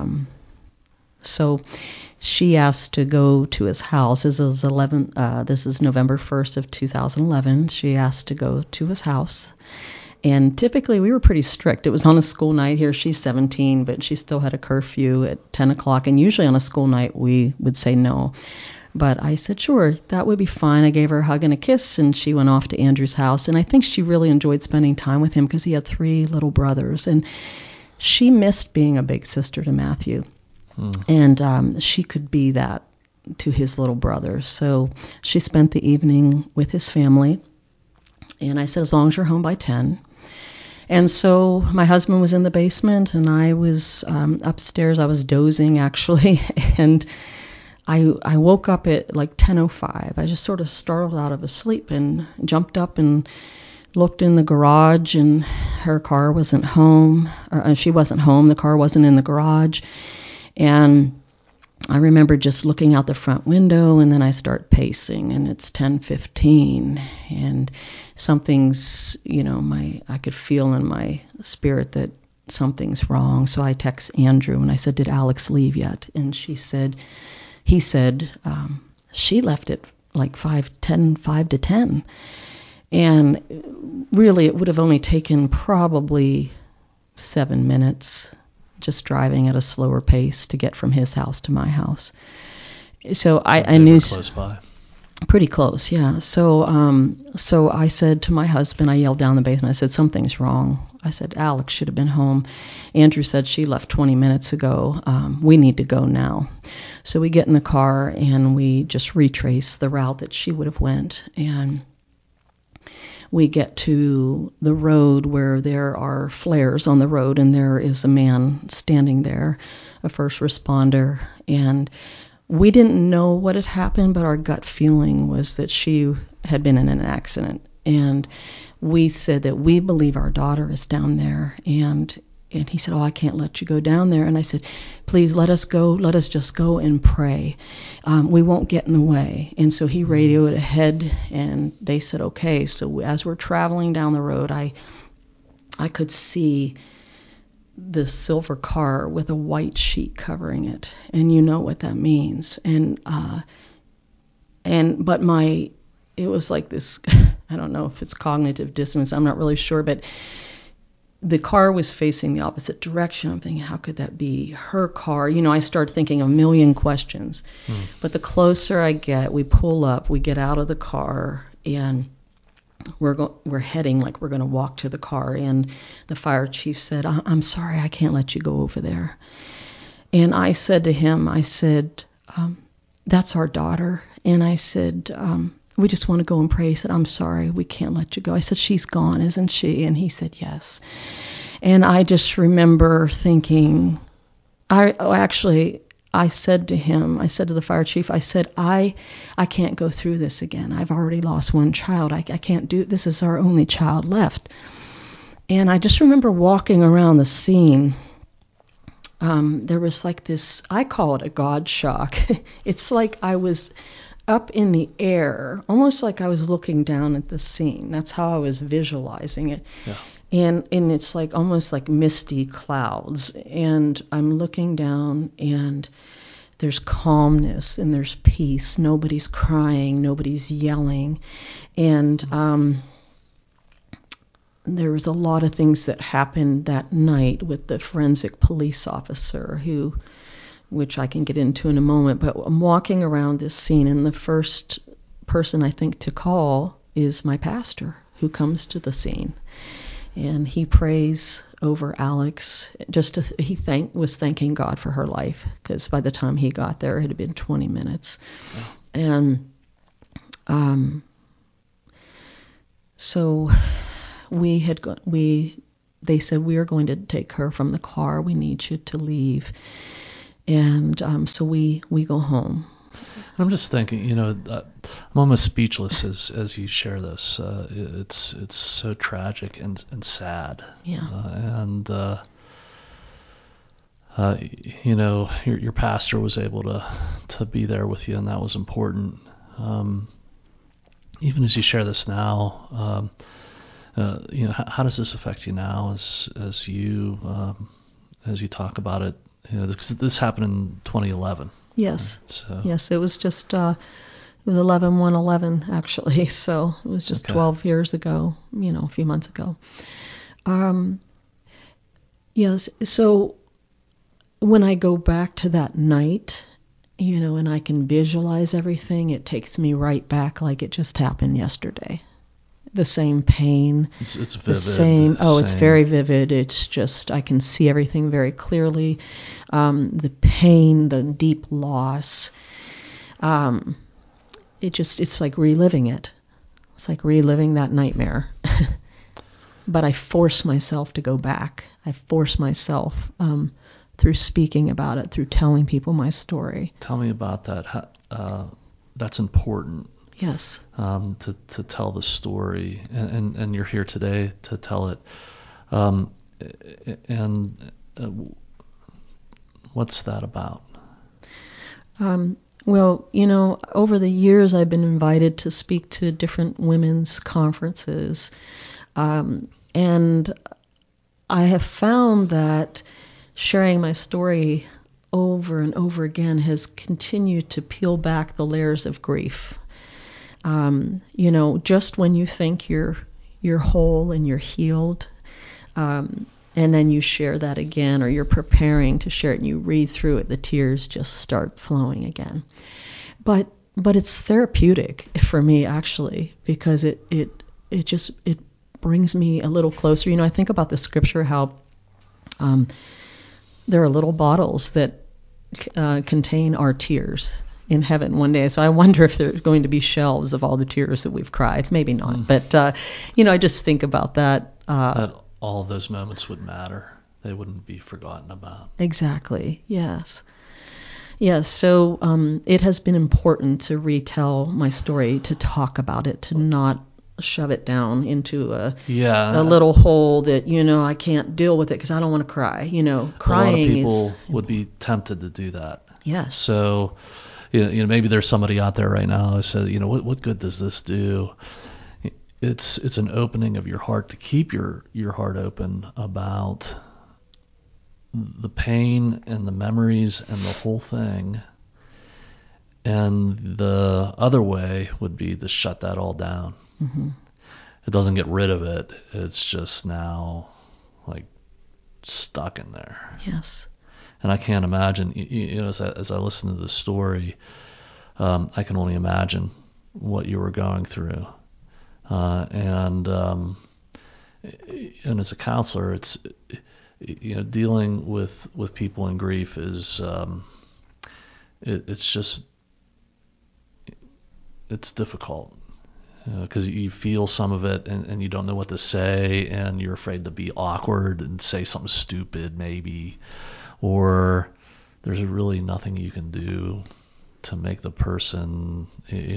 so she asked to go to his house. This is November 1st of 2011. She asked to go to his house. And typically we were pretty strict. It was on a school night here. She's 17, but she still had a curfew at 10 o'clock. And usually on a school night we would say no. But I said, sure, that would be fine. I gave her a hug and a kiss, and she went off to Andrew's house. And I think she really enjoyed spending time with him because he had 3 little brothers. And she missed being a big sister to Matthew. And she could be that to his little brothers. So she spent the evening with his family. And I said, as long as you're home by 10. And so my husband was in the basement, and I was upstairs. I was dozing, actually. And I woke up at like 10:05. I just sort of startled out of a sleep and jumped up and looked in the garage, and her car wasn't home. She wasn't home. The car wasn't in the garage. And I remember just looking out the front window, and then I start pacing, and it's 10:15, and something's, I could feel in my spirit that something's wrong. So I text Andrew, and I said, did Alex leave yet? And he said, she left at like 5 to 10. And really, it would have only taken probably 7 minutes just driving at a slower pace to get from his house to my house. So I knew close by. Pretty close, yeah. So I said to my husband, I yelled down the basement, I said, something's wrong. I said, Alex should have been home. Andrew said she left 20 minutes ago. We need to go now. So we get in the car and we just retrace the route that she would have went. And we get to the road where there are flares on the road, and there is a man standing there, a first responder. And we didn't know what had happened, but our gut feeling was that she had been in an accident. And we said that we believe our daughter is down there. And And he said, "Oh, I can't let you go down there." And I said, "Please let us go. Let us just go and pray. We won't get in the way." And so he radioed ahead, and they said, "Okay." So as we're traveling down the road, I could see this silver car with a white sheet covering it, and you know what that means. But it was like this. I don't know if it's cognitive dissonance. I'm not really sure, but the car was facing the opposite direction. I'm thinking, how could that be her car? I start thinking a million questions. But the closer I get, we pull up, we get out of the car, and we're heading like we're going to walk to the car. And the fire chief said, "I'm sorry, I can't let you go over there." And I said to him, "That's our daughter." And I said, "We just want to go and pray." He said, "I'm sorry, we can't let you go." I said, "She's gone, isn't she?" And he said, "Yes." And I just remember thinking, I said to the fire chief, I said, I can't go through this again. I've already lost one child. I can't do, this is our only child left. And I just remember walking around the scene. There was like this, I call it a God shock. It's like I was up in the air, almost like I was looking down at the scene. That's how I was visualizing it. Yeah. And it's like almost like misty clouds. And I'm looking down, and there's calmness and there's peace. Nobody's crying, nobody's yelling. And there was a lot of things that happened that night with the forensic police officer which I can get into in a moment, but I'm walking around this scene, and the first person I think to call is my pastor, who comes to the scene. And he prays over Alex. He was thanking God for her life, because by the time he got there, it had been 20 minutes. Wow. And so they said, "We are going to take her from the car. We need you to leave." And so we go home. I'm just thinking, I'm almost speechless as you share this. It's so tragic and sad. Yeah. Your pastor was able to be there with you, and that was important. Even as you share this now, how does this affect you now as you talk about it? Because this happened in 2011. Yes. So. Yes, it was just it was 11/1/11 actually. So it was just 12 years ago. A few months ago. Yes. So when I go back to that night, and I can visualize everything, it takes me right back like it just happened yesterday. The same pain. It's vivid. The same. It's very vivid. It's just, I can see everything very clearly. The pain, the deep loss. It's like reliving it. It's like reliving that nightmare. But I force myself to go back. I force myself through speaking about it, through telling people my story. Tell me about that. That's important. Yes. To tell the story, and you're here today to tell it. What's that about? Well, over the years I've been invited to speak to different women's conferences, and I have found that sharing my story over and over again has continued to peel back the layers of grief. Just when you think you're whole and you're healed, and then you share that again, or you're preparing to share it and you read through it, the tears just start flowing again. But it's therapeutic for me, actually, because it brings me a little closer. I think about the scripture, how there are little bottles that contain our tears in heaven one day. So I wonder if there's going to be shelves of all the tears that we've cried. Maybe not. But, I just think about that. That all of those moments would matter. They wouldn't be forgotten about. Exactly. Yes. Yes. So it has been important to retell my story, to talk about it, to not shove it down into a Yeah. little hole that, I can't deal with it because I don't want to cry. Crying a lot of people is would be tempted to do that. Yes. So, maybe there's somebody out there right now who says, what good does this do? It's an opening of your heart to keep your heart open about the pain and the memories and the whole thing. And the other way would be to shut that all down. Mm-hmm. It doesn't get rid of it. It's just now like stuck in there. Yes. And I can't imagine, as I listen to the story, I can only imagine what you were going through. And as a counselor, it's, dealing with people in grief is, it's difficult. Because you feel some of it and you don't know what to say, and you're afraid to be awkward and say something stupid maybe, or there's really nothing you can do to make the person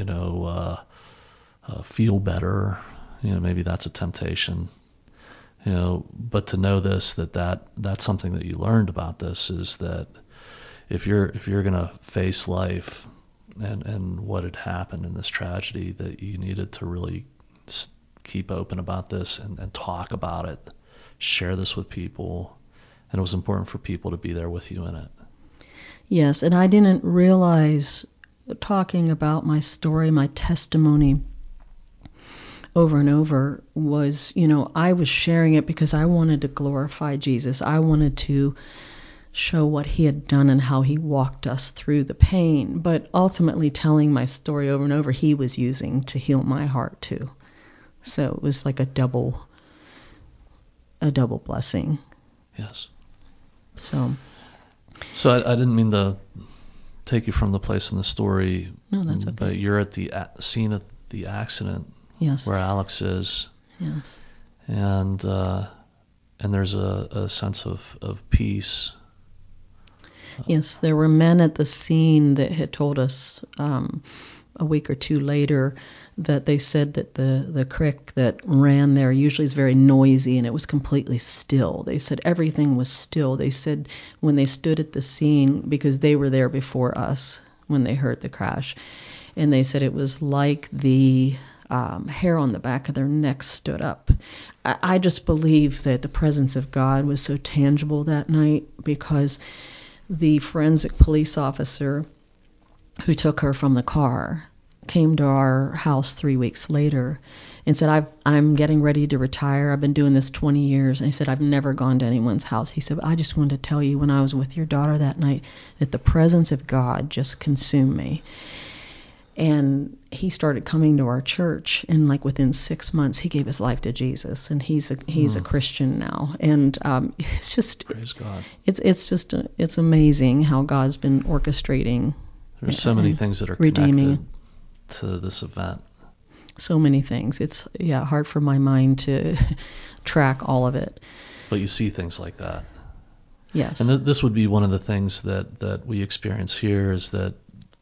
feel better. Maybe that's a temptation. But to know this, that's something that you learned about this, is that if you're gonna face life and what had happened in this tragedy, that you needed to really keep open about this and talk about it, share this with people, and it was important for people to be there with you in it. Yes, and I didn't realize, talking about my story, my testimony over and over, was, I was sharing it because I wanted to glorify Jesus. I wanted to show what he had done and how he walked us through the pain. But ultimately, telling my story over and over, he was using to heal my heart too. So it was like a double blessing. Yes. So I didn't mean to take you from the place in the story. No, that's okay. But you're at the scene of the accident. Yes. Where Alex is. Yes. And there's a sense of peace. Yes, there were men at the scene that had told us a week or two later that they said that the creek that ran there usually is very noisy, and it was completely still. They said everything was still. They said when they stood at the scene, because they were there before us when they heard the crash, and they said it was like the hair on the back of their necks stood up. I just believe that the presence of God was so tangible that night, because the forensic police officer who took her from the car came to our house 3 weeks later and said, I'm getting ready to retire. I've been doing this 20 years. And he said, I've never gone to anyone's house. He said, I just wanted to tell you, when I was with your daughter that night, that the presence of God just consumed me. And he started coming to our church, and like within 6 months, he gave his life to Jesus, and he's a Christian now. And it's just, praise God. It's amazing how God's been orchestrating. There's so many things that are connected to this event. So many things. It's hard for my mind to track all of it. But you see things like that. Yes. And this would be one of the things that we experience here, is that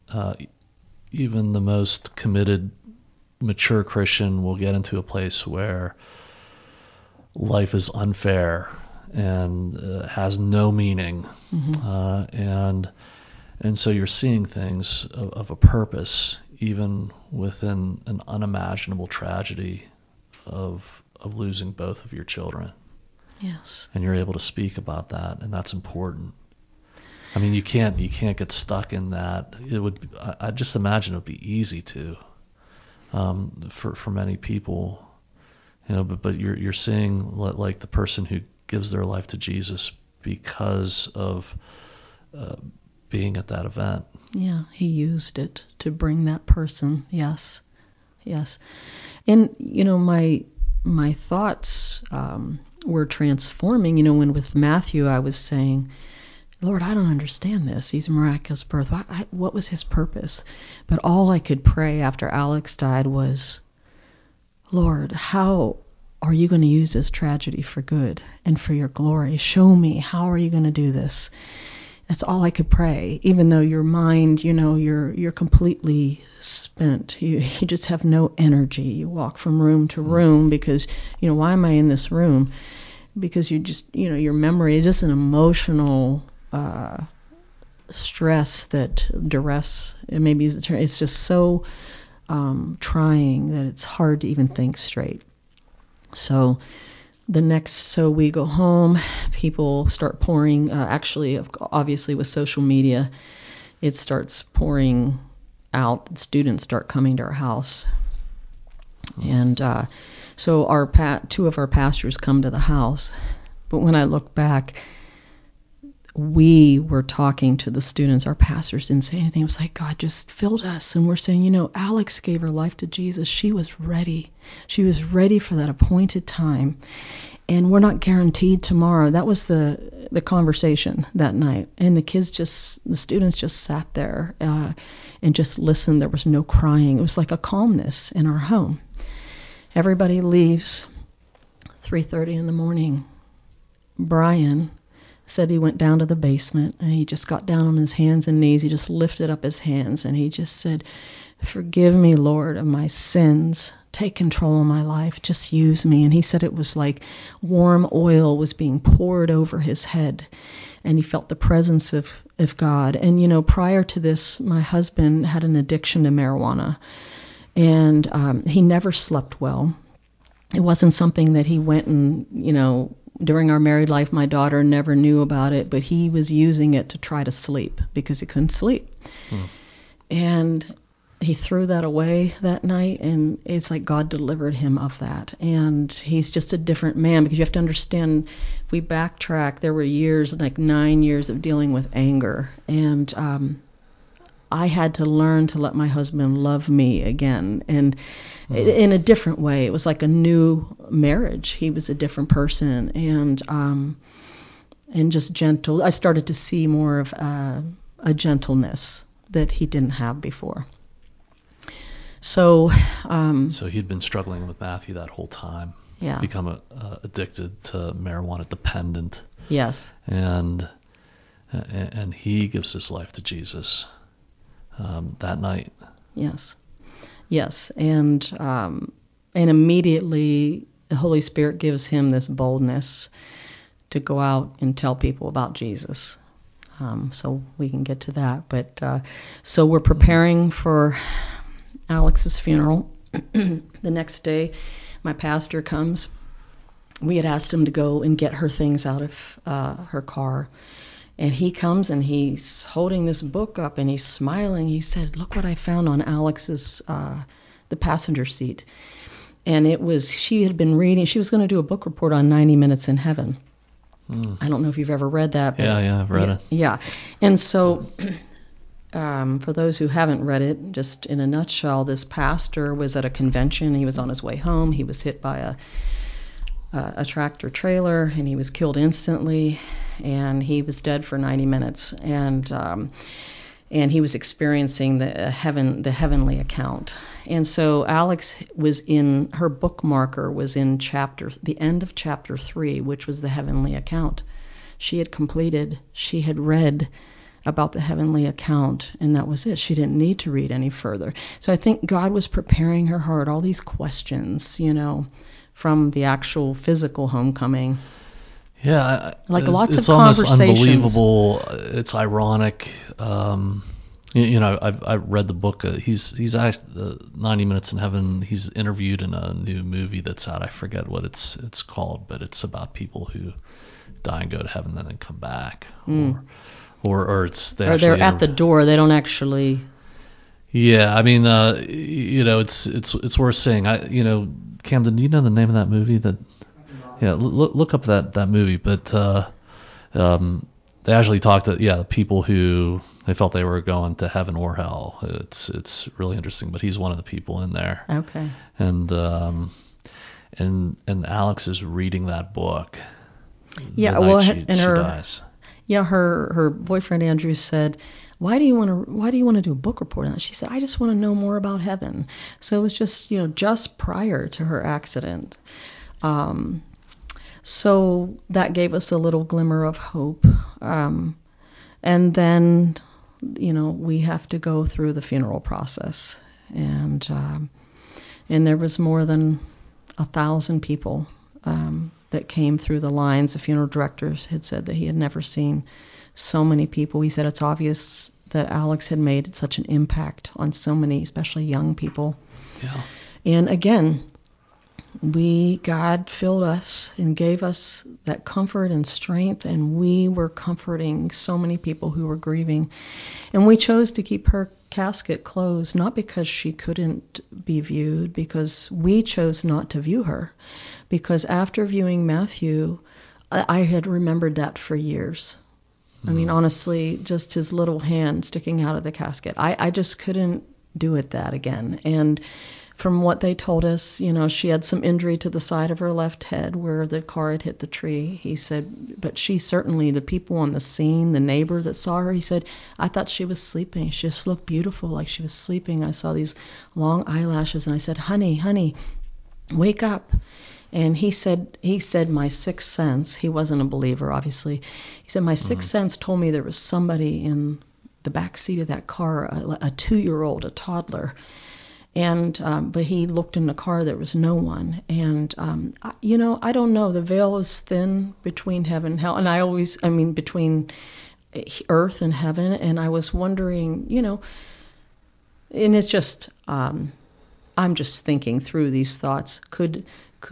even the most committed, mature Christian will get into a place where life is unfair and has no meaning. Mm-hmm. And so you're seeing things of a purpose, even within an unimaginable tragedy of losing both of your children. Yes. And you're able to speak about that, and that's important. I mean, you can't get stuck in that. I just imagine it would be easy to, for many people, But you're seeing like the person who gives their life to Jesus because of being at that event. Yeah, he used it to bring that person. Yes. And my thoughts were transforming. When with Matthew I was saying, Lord, I don't understand this. He's a miraculous birth. What was his purpose? But all I could pray after Alex died was, Lord, how are you going to use this tragedy for good and for your glory? Show me, how are you going to do this? That's all I could pray, even though your mind, you're completely spent. You just have no energy. You walk from room to room because, why am I in this room? Because you just, your memory is just an emotional stress, duress, maybe it's just so trying that it's hard to even think straight. So we go home, people start pouring, obviously with social media, it starts pouring out, students start coming to our house. And so two of our pastors come to the house, but when I look back, we were talking to the students. Our pastors didn't say anything. It was like God just filled us, and we're saying, Alex gave her life to Jesus. She was ready. She was ready for that appointed time, and we're not guaranteed tomorrow. That was the conversation that night, and the students just sat there and just listened. There was no crying. It was like a calmness in our home. Everybody leaves. 3:30 in the morning. Brian said he went down to the basement and he just got down on his hands and knees. He just lifted up his hands and he just said, "Forgive me, Lord, of my sins. Take control of my life. Just use me." And he said it was like warm oil was being poured over his head, and he felt the presence of God. And prior to this, my husband had an addiction to marijuana, and he never slept well. It wasn't something that he went and, during our married life, my daughter never knew about it, but he was using it to try to sleep because he couldn't sleep. And he threw that away that night, and it's like God delivered him of that. And he's just a different man, because you have to understand, if we backtrack, there were years, like 9 years of dealing with anger. And I had to learn to let my husband love me again, and in a different way. It was like a new marriage. He was a different person, and just gentle. I started to see more of a gentleness that he didn't have before. So he'd been struggling with Matthew that whole time. Yeah. Become addicted to marijuana, dependent. Yes. And he gives his life to Jesus that night. Yes. Yes. And immediately the Holy Spirit gives him this boldness to go out and tell people about Jesus. So we can get to that. But so we're preparing for Alex's funeral. The next day, my pastor comes. We had asked him to go and get her things out of her car. And he comes and he's holding this book up and he's smiling. He said, "Look what I found on Alex's, the passenger seat." And she had been reading, she was going to do a book report on 90 Minutes in Heaven. I don't know if you've ever read that. But yeah, I've read it. Yeah. And so for those who haven't read it, just in a nutshell, this pastor was at a convention. He was on his way home. He was hit by a tractor trailer, and he was killed instantly, and he was dead for 90 minutes. And he was experiencing the heavenly account. And so Alex her bookmarker was in the end of chapter 3, which was the heavenly account. She had read about the heavenly account, and that was it. She didn't need to read any further. So I think God was preparing her heart, all these questions, from the actual physical homecoming. Yeah, lots it's of almost conversations. Unbelievable. It's ironic. I read the book. He's actually 90 Minutes in Heaven. He's interviewed in a new movie that's out. I forget what it's called, but it's about people who die and go to heaven and then come back, or they're at the door. They don't actually. Yeah, I mean, it's worth saying. Camden, do you know the name of that movie? Yeah, look up that movie. But they actually talked to the people who they felt they were going to heaven or hell. It's really interesting. But he's one of the people in there. Okay. And Alex is reading that book. Yeah, the night she dies. Yeah, her boyfriend Andrew said, Why do you want to do a book report on that? She said, "I just want to know more about heaven." So it was just prior to her accident. So that gave us a little glimmer of hope. And then, we have to go through the funeral process. And there was more than 1,000 people that came through the lines. The funeral directors had said that he had never seen so many people. He said it's obvious that Alex had made such an impact on so many, especially young people. Yeah. And again, God filled us and gave us that comfort and strength, and we were comforting so many people who were grieving. And we chose to keep her casket closed, not because she couldn't be viewed, because we chose not to view her. Because after viewing Matthew, I had remembered that for years. I mean, honestly, just his little hand sticking out of the casket. I just couldn't do it that again. And from what they told us, she had some injury to the side of her left head where the car had hit the tree. He said, but she certainly, the people on the scene, the neighbor that saw her, he said, I thought she was sleeping. She just looked beautiful, like she was sleeping. I saw these long eyelashes, and I said, honey, wake up. And he said my sixth sense, he wasn't a believer, obviously. He said, my sixth sense told me there was somebody in the back seat of that car, a 2-year-old, a toddler. And but he looked in the car, there was no one. And I don't know, the veil is thin between heaven and hell, and between earth and heaven. And I was wondering, and it's just I'm just thinking through these thoughts. Could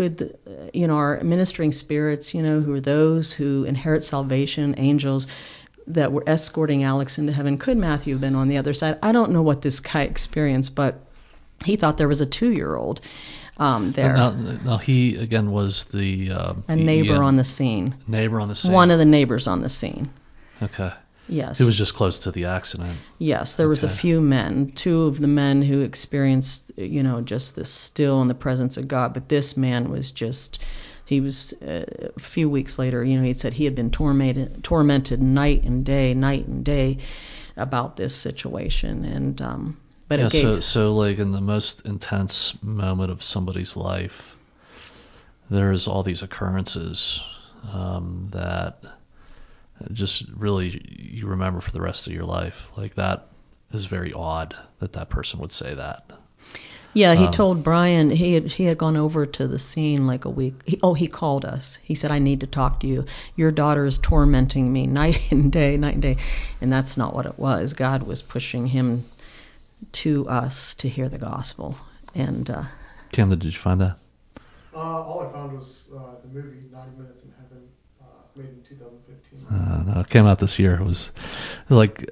our ministering spirits, who are those who inherit salvation, angels that were escorting Alex into heaven, could Matthew have been on the other side? I don't know what this guy experienced, but he thought there was a 2-year-old there. Now he again was a neighbor on the scene. Neighbor on the scene. One of the neighbors on the scene. Okay. Yes. He was just close to the accident. Yes, there was a few men, 2 of the men who experienced, just the still in the presence of God. But this man was he was a few weeks later, he said he had been tormented night and day about this situation. And but it gave. So like in the most intense moment of somebody's life, there's all these occurrences that just really you remember for the rest of your life. Like that is very odd that person would say that. Yeah, he told Brian he had gone over to the scene like a week. He called us. He said, I need to talk to you. Your daughter is tormenting me night and day. And that's not what it was. God was pushing him to us to hear the gospel. And Cam, did you find that? All I found was the movie 90 Minutes in Heaven, made in 2015. No, it came out this year. It was like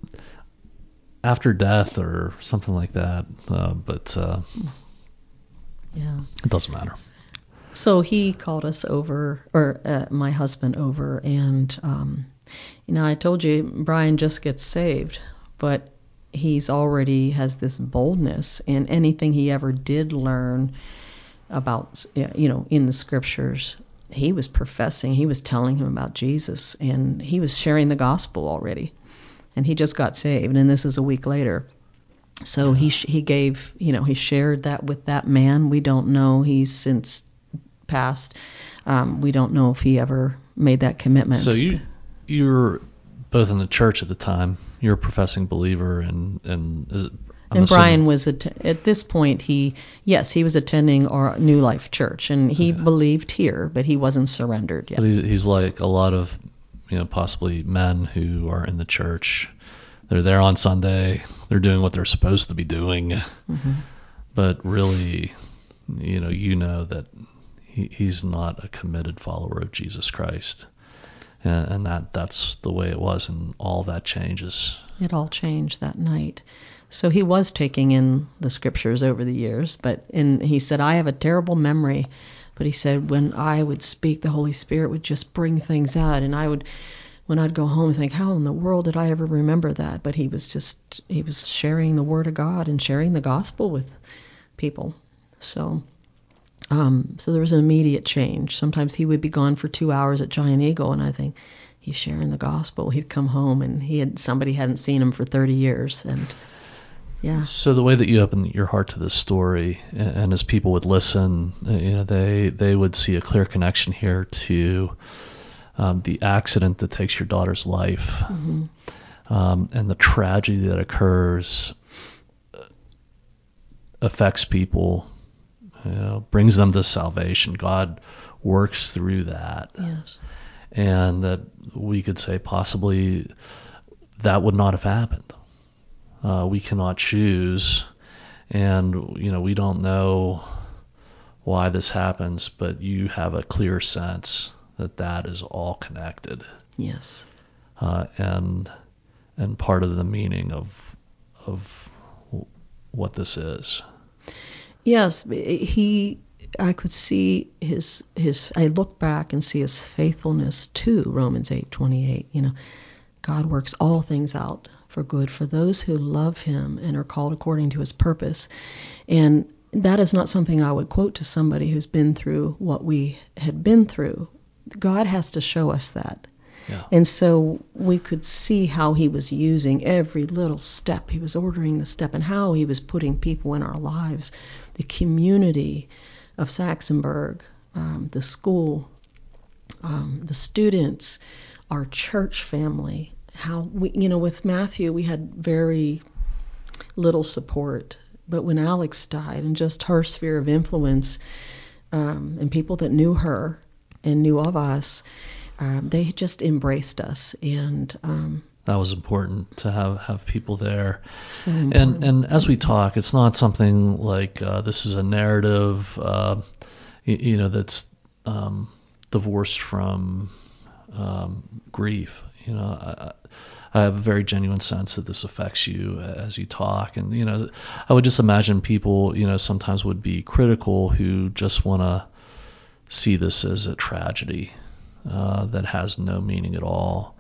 After Death or something like that. But yeah, it doesn't matter. So he called us over, or my husband over, and I told you Brian just gets saved, but he's already has this boldness, and anything he ever did learn about, in the scriptures, he was professing, he was telling him about Jesus, and he was sharing the gospel already, and he just got saved, and this is a week later. So he gave, he shared that with that man. We don't know, he's since passed. We don't know if he ever made that commitment. So you were both in the church at the time. You're a professing believer, and is it? And Brian was at this point. He was attending our New Life Church, and he believed here, but he wasn't surrendered yet. But he's like a lot of, possibly men who are in the church. They're there on Sunday. They're doing what they're supposed to be doing, but really, that he's not a committed follower of Jesus Christ. And that's the way it was, and all that changes. It all changed that night. So he was taking in the scriptures over the years, and he said, I have a terrible memory, but he said when I would speak, the Holy Spirit would just bring things out, and when I'd go home, think, how in the world did I ever remember that? But he was sharing the Word of God and sharing the gospel with people. So there was an immediate change. Sometimes he would be gone for 2 hours at Giant Eagle, and I think he's sharing the gospel. He'd come home, and somebody hadn't seen him for 30 years, and yeah. So the way that you open your heart to this story, and as people would listen, they would see a clear connection here to the accident that takes your daughter's life, Mm-hmm. and the tragedy that occurs affects people, brings them to salvation. God works through that. Yes. And that we could say possibly that would not have happened. We cannot choose, and we don't know why this happens, but you have a clear sense that is all connected. Yes. And part of the meaning of what this is. Yes, I could see his. I look back and see his faithfulness to Romans 8:28. God works all things out for good for those who love Him and are called according to His purpose. And that is not something I would quote to somebody who's been through what we had been through. God has to show us that. Yeah. And so we could see how He was using every little step. He was ordering the step, and how He was putting people in our lives, the community of Saxonburg, the school, the students, our church family. How we, with Matthew, we had very little support. But when Alex died, and just her sphere of influence, and people that knew her and knew of us, they just embraced us, and that was important to have people there. So important. And as we talk, it's not something like this is a narrative, that's divorced from grief. I have a very genuine sense that this affects you as you talk, and I would just imagine people, sometimes would be critical who just want to see this as a tragedy that has no meaning at all.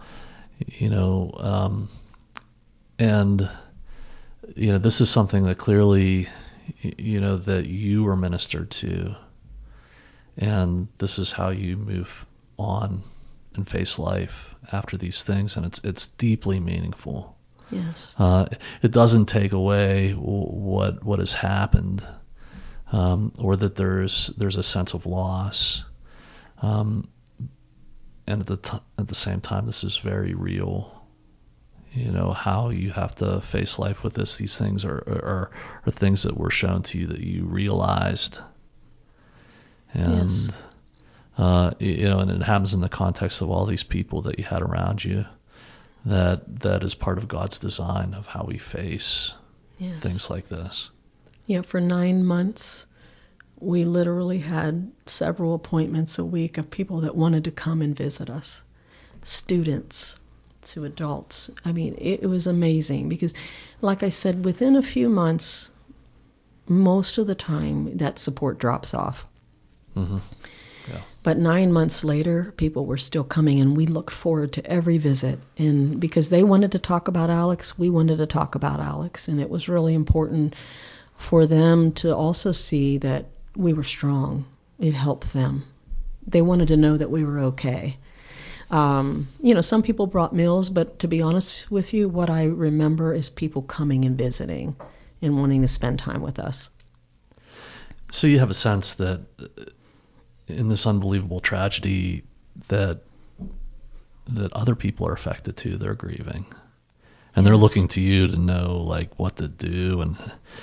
And this is something that clearly, that you were ministered to, and this is how you move on and face life after these things, and it's deeply meaningful. Yes. It doesn't take away what has happened, or that there's a sense of loss, and at the same time, this is very real. How you have to face life with this. These things are things that were shown to you that you realized, and Yes. And it happens in the context of all these people that you had around you. That is part of God's design of how we face Yes. things like this. For 9 months, we literally had several appointments a week of people that wanted to come and visit us, students to adults. I mean, it was amazing because, like I said, within a few months, most of the time that support drops off. Mm-hmm. Yeah. But 9 months later, people were still coming, and we looked forward to every visit. And because they wanted to talk about Alex, we wanted to talk about Alex. And it was really important for them to also see that we were strong. It helped them. They wanted to know that we were okay. Some people brought meals, but to be honest with you, what I remember is people coming and visiting and wanting to spend time with us. So you have a sense that in this unbelievable tragedy that other people are affected too. They're grieving, and they're Yes. looking to you to know what to do. And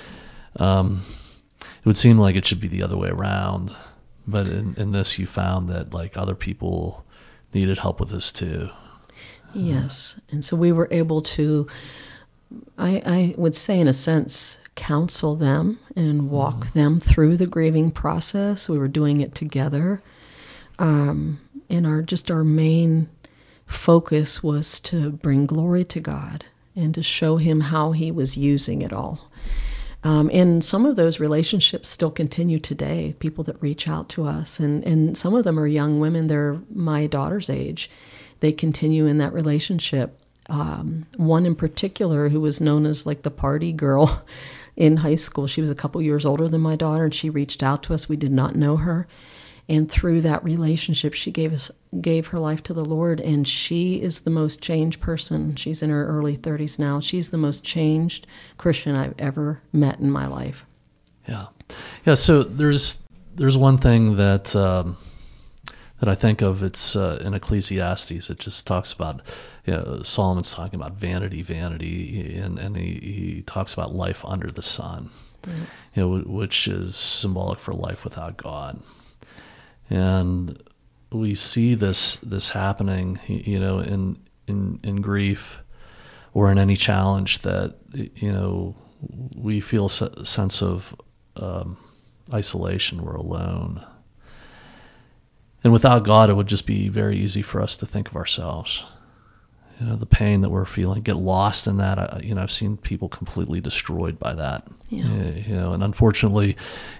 it would seem like it should be the other way around, but in this you found that other people needed help with this too. Yes, and so we were able to, I would say in a sense, counsel them and walk them through the grieving process. We were doing it together. And our main focus was to bring glory to God and to show Him how He was using it all. And some of those relationships still continue today, people that reach out to us. And some of them are young women. They're my daughter's age. They continue in that relationship. One in particular who was known as the party girl in high school. She was a couple years older than my daughter, and she reached out to us. We did not know her. And through that relationship, she gave her life to the Lord, and she is the most changed person. She's in her early 30s now. She's the most changed Christian I've ever met in my life. Yeah. So there's one thing that that I think of. It's in Ecclesiastes. It just talks about, Solomon's talking about vanity, and he talks about life under the sun, which is symbolic for life without God. And we see this happening, in grief or in any challenge that, we feel a sense of isolation. We're alone. And without God, it would just be very easy for us to think of ourselves. The pain that we're feeling, get lost in that. I've seen people completely destroyed by that. Yeah. And unfortunately,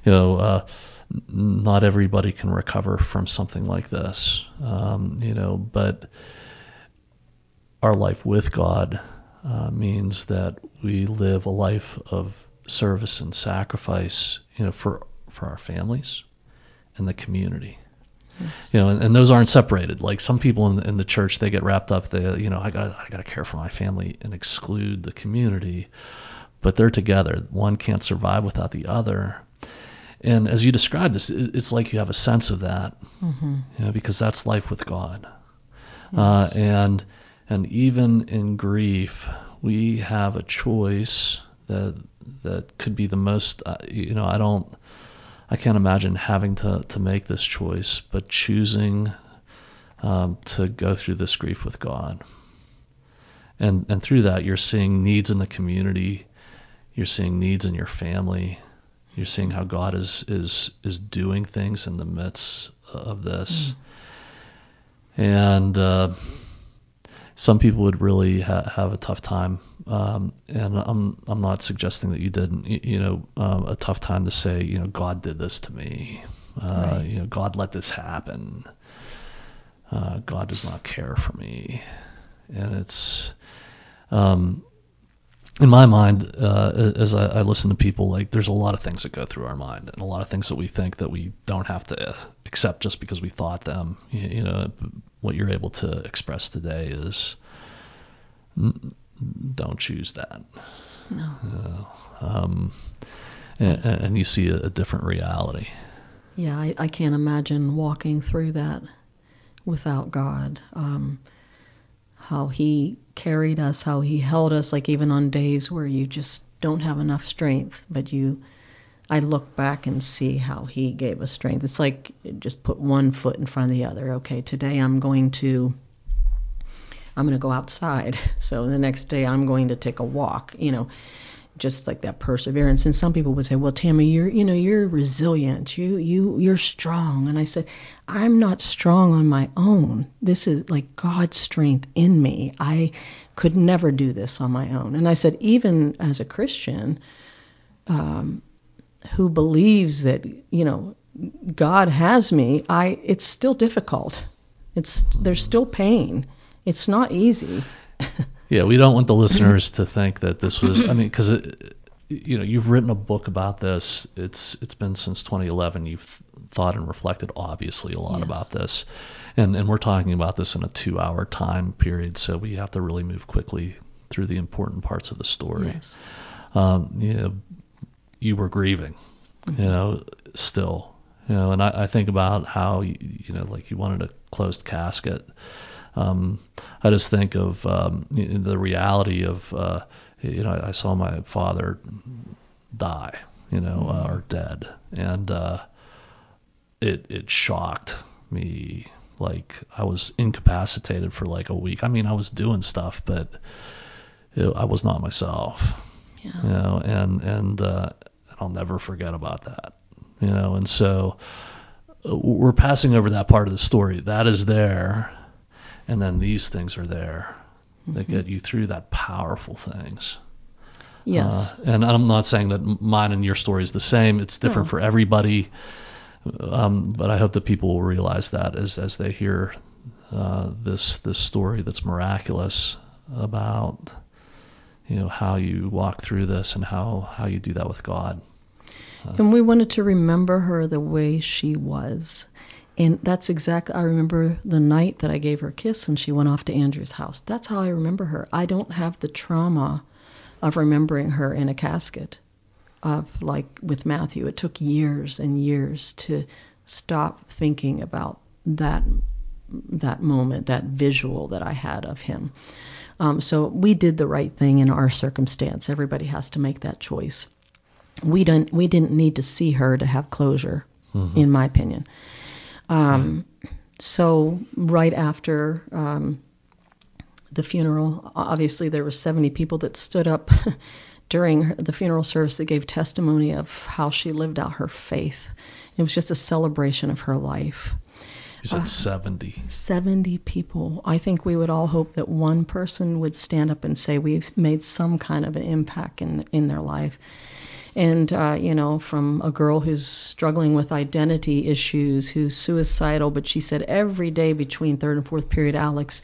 not everybody can recover from something like this. But our life with God means that we live a life of service and sacrifice, for our families and the community. Yes. And those aren't separated. Like some people in the church, they get wrapped up. I gotta care for my family and exclude the community, but they're together. One can't survive without the other. And as you describe this, it's like you have a sense of that, because that's life with God. Yes. And even in grief, we have a choice that could be the most. I can't imagine having to make this choice, but choosing to go through this grief with God. And through that, you're seeing needs in the community, you're seeing needs in your family, you're seeing how God is doing things in the midst of this. And some people would really have a tough time, and I'm not suggesting that you didn't, a tough time to say, God did this to me, right. God let this happen, God does not care for me, and it's, in my mind, as I listen to people, like there's a lot of things that go through our mind, and a lot of things that we think that we don't have to accept just because we thought them. What you're able to express today is don't choose that. No. And you see a different reality. Yeah, I can't imagine walking through that without God. How he carried us, how he held us, like even on days where you just don't have enough strength, but I look back and see how he gave us strength. It's like just put one foot in front of the other. Okay, today I'm going to go outside. So the next day I'm going to take a walk, just like that perseverance. And some people would say, well, Tammy, you're resilient. You're strong. And I said, I'm not strong on my own. This is like God's strength in me. I could never do this on my own. And I said, even as a Christian, who believes that, God has me, it's still difficult. There's still pain. It's not easy. Yeah, we don't want the listeners to think that this was, because you've written a book about this. It's been since 2011. You've thought and reflected obviously a lot about this. And we're talking about this in a 2-hour time period, so we have to really move quickly through the important parts of the story. Yes. You were grieving, still, and I think about how, like you wanted a closed casket. I just think of the reality of, I saw my father die, or dead, and it shocked me. Like I was incapacitated for like a week. I was doing stuff, but I was not myself. Yeah. And I'll never forget about that. And so we're passing over that part of the story. That is there. And then these things are there that get you through that powerful things. Yes. And I'm not saying that mine and your story is the same. It's different for everybody. But I hope that people will realize that as they hear this story that's miraculous about how you walk through this and how you do that with God. And we wanted to remember her the way she was. And that's exactly, I remember the night that I gave her a kiss and she went off to Andrew's house. That's how I remember her. I don't have the trauma of remembering her in a casket. Of like with Matthew, it took years and years to stop thinking about that moment, that visual that I had of him. So we did the right thing in our circumstance. Everybody has to make that choice. We didn't need to see her to have closure, in my opinion. So right after the funeral, obviously there were 70 people that stood up during the funeral service that gave testimony of how she lived out her faith. It was just a celebration of her life. You said 70. 70 people. I think we would all hope that one person would stand up and say we've made some kind of an impact in their life. And, from a girl who's struggling with identity issues, who's suicidal, but she said every day between third and fourth period, Alex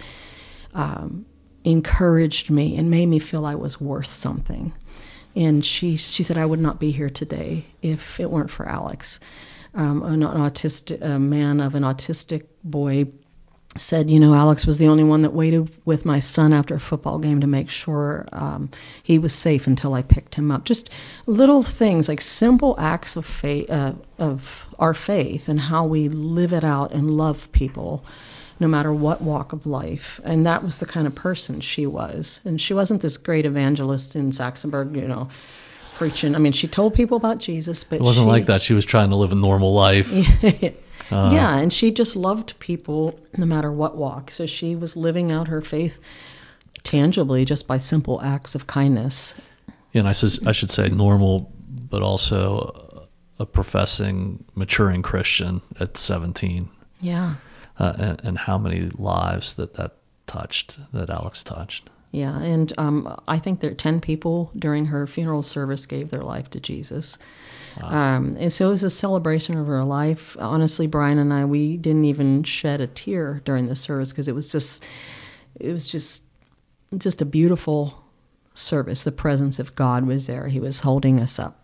encouraged me and made me feel I was worth something. And she said I would not be here today if it weren't for Alex. A man of an autistic boy said, Alex was the only one that waited with my son after a football game to make sure he was safe until I picked him up. Just little things, like simple acts of faith, of our faith, and how we live it out and love people, no matter what walk of life. And that was the kind of person she was. And she wasn't this great evangelist in Saxonburg, preaching. I mean, she told people about Jesus, but it wasn't like that. She was trying to live a normal life. Yeah, and she just loved people no matter what walk. So she was living out her faith tangibly just by simple acts of kindness. Yeah, and I should say normal, but also a professing, maturing Christian at 17. Yeah. And how many lives that Alex touched. Yeah, and I think there 10 people during her funeral service gave their life to Jesus. Wow. And so it was a celebration of her life. Honestly, Brian and I, we didn't even shed a tear during the service because it was just a beautiful service. The presence of God was there. He was holding us up.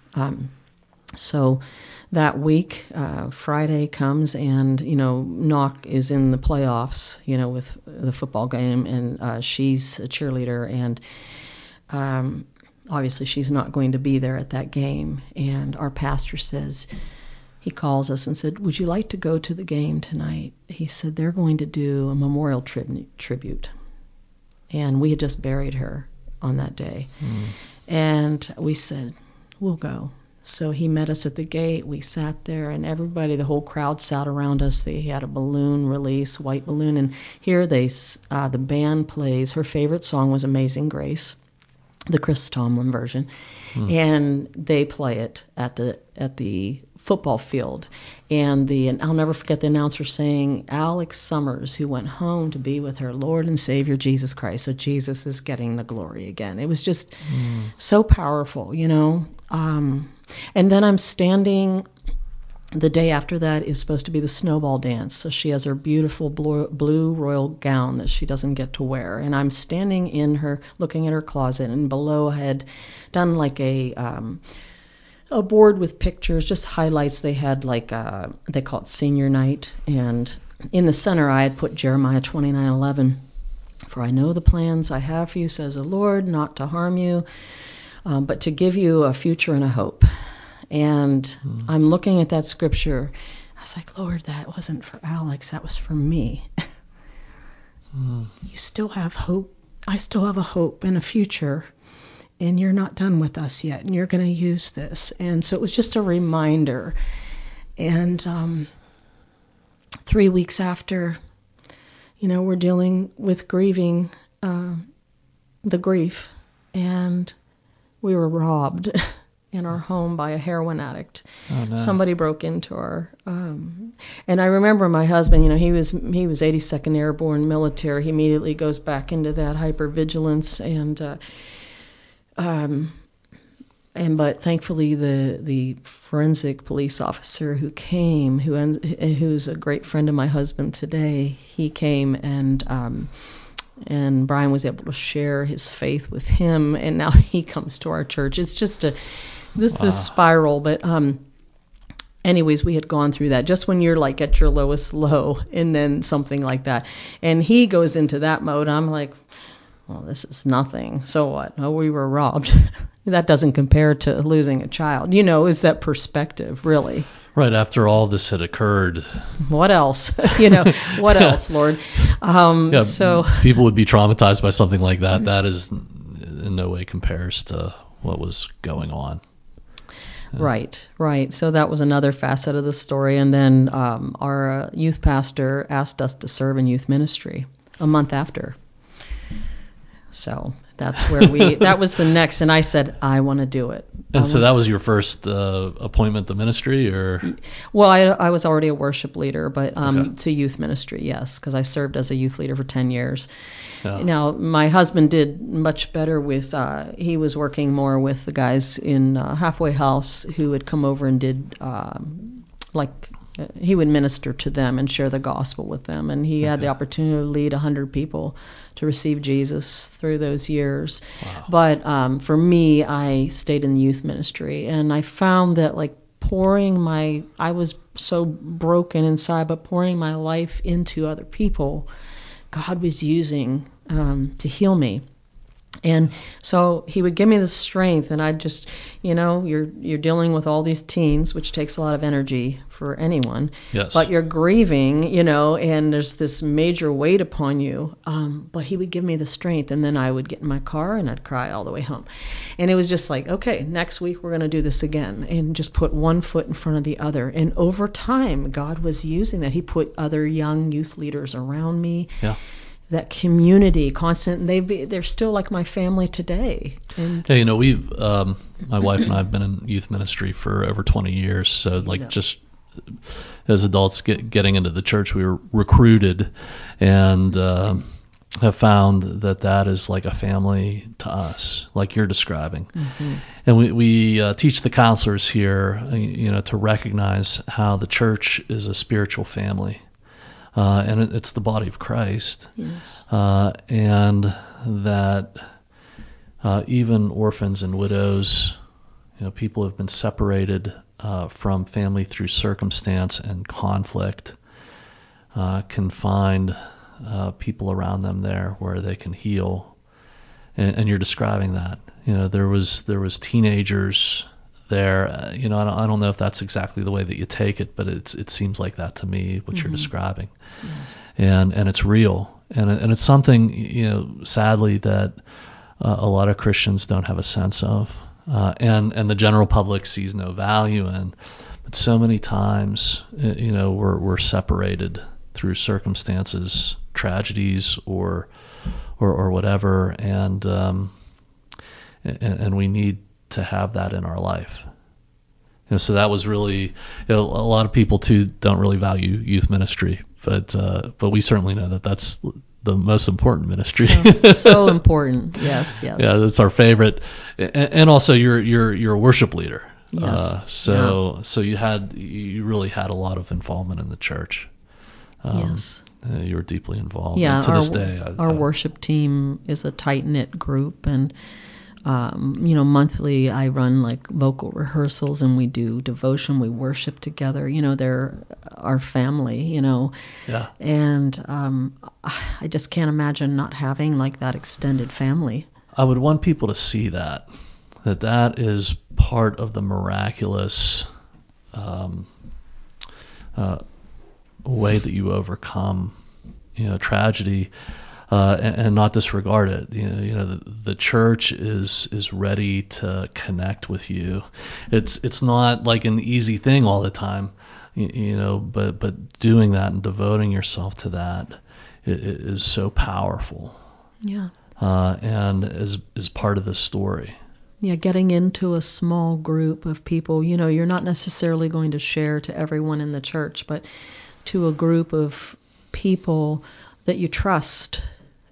So that week, Friday comes, and Knock is in the playoffs, with the football game, and she's a cheerleader, and obviously she's not going to be there at that game. And our pastor says, he calls us and said, "Would you like to go to the game tonight?" He said they're going to do a memorial tribute, and we had just buried her on that day, and we said, "We'll go." So he met us at the gate. We sat there, and the whole crowd sat around us. They had a balloon release, white balloon, and here the band plays. Her favorite song was "Amazing Grace," the Chris Tomlin version, and they play it at the football field. And I'll never forget the announcer saying, "Alex Summers, who went home to be with her Lord and Savior Jesus Christ." So Jesus is getting the glory again. It was just so powerful, And then I'm standing. The day after that is supposed to be the snowball dance. So she has her beautiful blue royal gown that she doesn't get to wear. And I'm standing looking at her closet, and below I had done like a board with pictures, just highlights. They had they call it senior night. And in the center I had put Jeremiah 29:11. "For I know the plans I have for you, says the Lord, not to harm you, but to give you a future and a hope." And I'm looking at that scripture. I was like, "Lord, that wasn't for Alex. That was for me." You still have hope. I still have a hope and a future. And you're not done with us yet. And you're going to use this. And so it was just a reminder. And 3 weeks after, we're dealing with grieving the grief. And we were robbed in our home by a heroin addict. Oh, no. Somebody broke into our and I remember my husband, he was 82nd Airborne military. He immediately goes back into that hypervigilance, but thankfully the forensic police officer who came, who's a great friend of my husband today, he came, and Brian was able to share his faith with him, and now he comes to our church. It's just this spiral, but anyways, we had gone through that just when you're like at your lowest low, and then something like that, and he goes into that mode. I'm like, well, this is nothing. So what? Oh, we were robbed. That doesn't compare to losing a child. Is that perspective, really? Right after all this had occurred. What else? What else, Lord? So people would be traumatized by something like that. That is in no way compares to what was going on. Right. So that was another facet of the story. And then our youth pastor asked us to serve in youth ministry a month after. So that's where that was the next. And I said, I want to do it. And so that was your first appointment to ministry, or? Well, I was already a worship leader, but Okay. to youth ministry, yes, because I served as a youth leader for 10 years. Yeah. Now, my husband did much better with, he was working more with the guys in Halfway House who would come over and did, he would minister to them and share the gospel with them. And he had the opportunity to lead 100 people to receive Jesus through those years. Wow. But for me, I stayed in the youth ministry. And I found that, I was so broken inside, but pouring my life into other people, God was using to heal me. And so he would give me the strength, and I'd just, you're dealing with all these teens, which takes a lot of energy for anyone. Yes. But you're grieving, and there's this major weight upon you. But he would give me the strength, and then I would get in my car and I'd cry all the way home. And it was just like, okay, next week we're going to do this again, and just put one foot in front of the other. And over time, God was using that. He put other young youth leaders around me. Yeah. That community, constant, they're still like my family today. And Yeah, we've my wife and I have been in youth ministry for over 20 years. So just as adults getting into the church, we were recruited, and have found that is like a family to us, like you're describing. Mm-hmm. And we teach the counselors here, to recognize how the church is a spiritual family. And it's the body of Christ. Yes. And that even orphans and widows, people who have been separated from family through circumstance and conflict, can find people around them there where they can heal. And you're describing that. There was teenagers there. I don't know if that's exactly the way that you take it, but it seems like that to me, what you're describing. Yes. And it's real, and it's something, sadly, that a lot of Christians don't have a sense of, and the general public sees no value in. But so many times, we're separated through circumstances, tragedies, or whatever, and we need to have that in our life. So that was really, a lot of people too don't really value youth ministry, but we certainly know that that's the most important ministry. So important. Yes. Yeah, that's our favorite. And also you're a worship leader. Yes. So you really had a lot of involvement in the church. Yes. You were deeply involved. Yeah. And to this day, our worship team is a tight-knit group, and monthly I run vocal rehearsals, and we do devotion, we worship together. They're our family, Yeah. And I just can't imagine not having that extended family. I would want people to see that is part of the miraculous way that you overcome, tragedy. And not disregard it. The church is ready to connect with you. It's not like an easy thing all the time, but doing that and devoting yourself to that is so powerful. Yeah. And is part of the story. Yeah, getting into a small group of people. You're not necessarily going to share to everyone in the church, but to a group of people that you trust.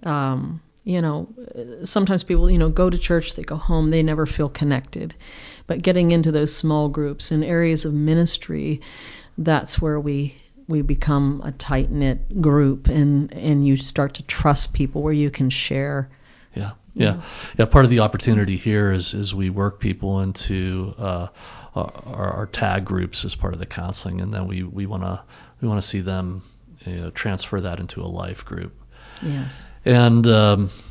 Sometimes people, go to church, they go home, they never feel connected. But getting into those small groups in areas of ministry, that's where we become a tight-knit group, and you start to trust people where you can share. Yeah. Part of the opportunity here is we work people into our tag groups as part of the counseling, and then we want to see them transfer that into a life group. Yes. And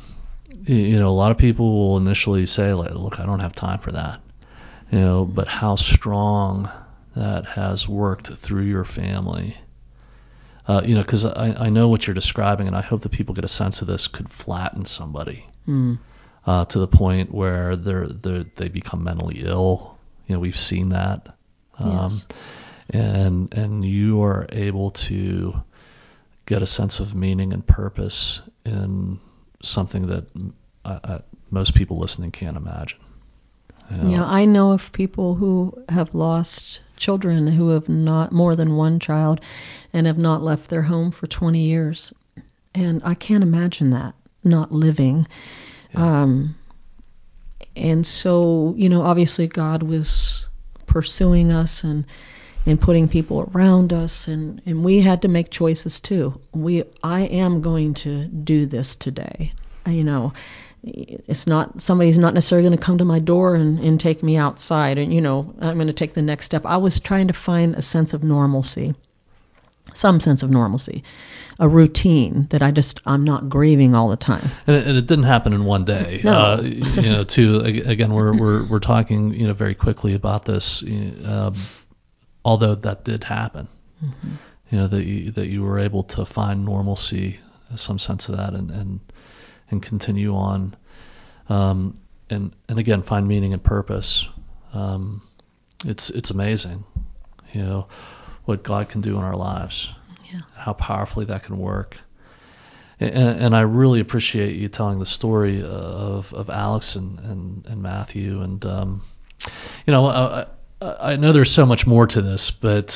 a lot of people will initially say, like, look, I don't have time for that. But how strong that has worked through your family. Because I know what you're describing, and I hope that people get a sense of this, could flatten somebody to the point where they become mentally ill. We've seen that. Yes. And you are able to get a sense of meaning and purpose in something that most people listening can't imagine. I know of people who have lost children, who have not more than one child and have not left their home for 20 years. And I can't imagine that, not living. Yeah. And so, obviously God was pursuing us and putting people around us, and we had to make choices too. I am going to do this today. It's not, somebody's not necessarily going to come to my door and take me outside and, I'm going to take the next step. I was trying to find a sense of normalcy, some sense of normalcy, a routine that I'm not grieving all the time. And it didn't happen in one day. No. Again, we're talking, very quickly about this, although that did happen. Mm-hmm. That you were able to find normalcy, some sense of that, and continue on, and again find meaning and purpose. It's amazing, what God can do in our lives. Yeah. How powerfully that can work. And I really appreciate you telling the story of Alex and Matthew. And I know there's so much more to this, but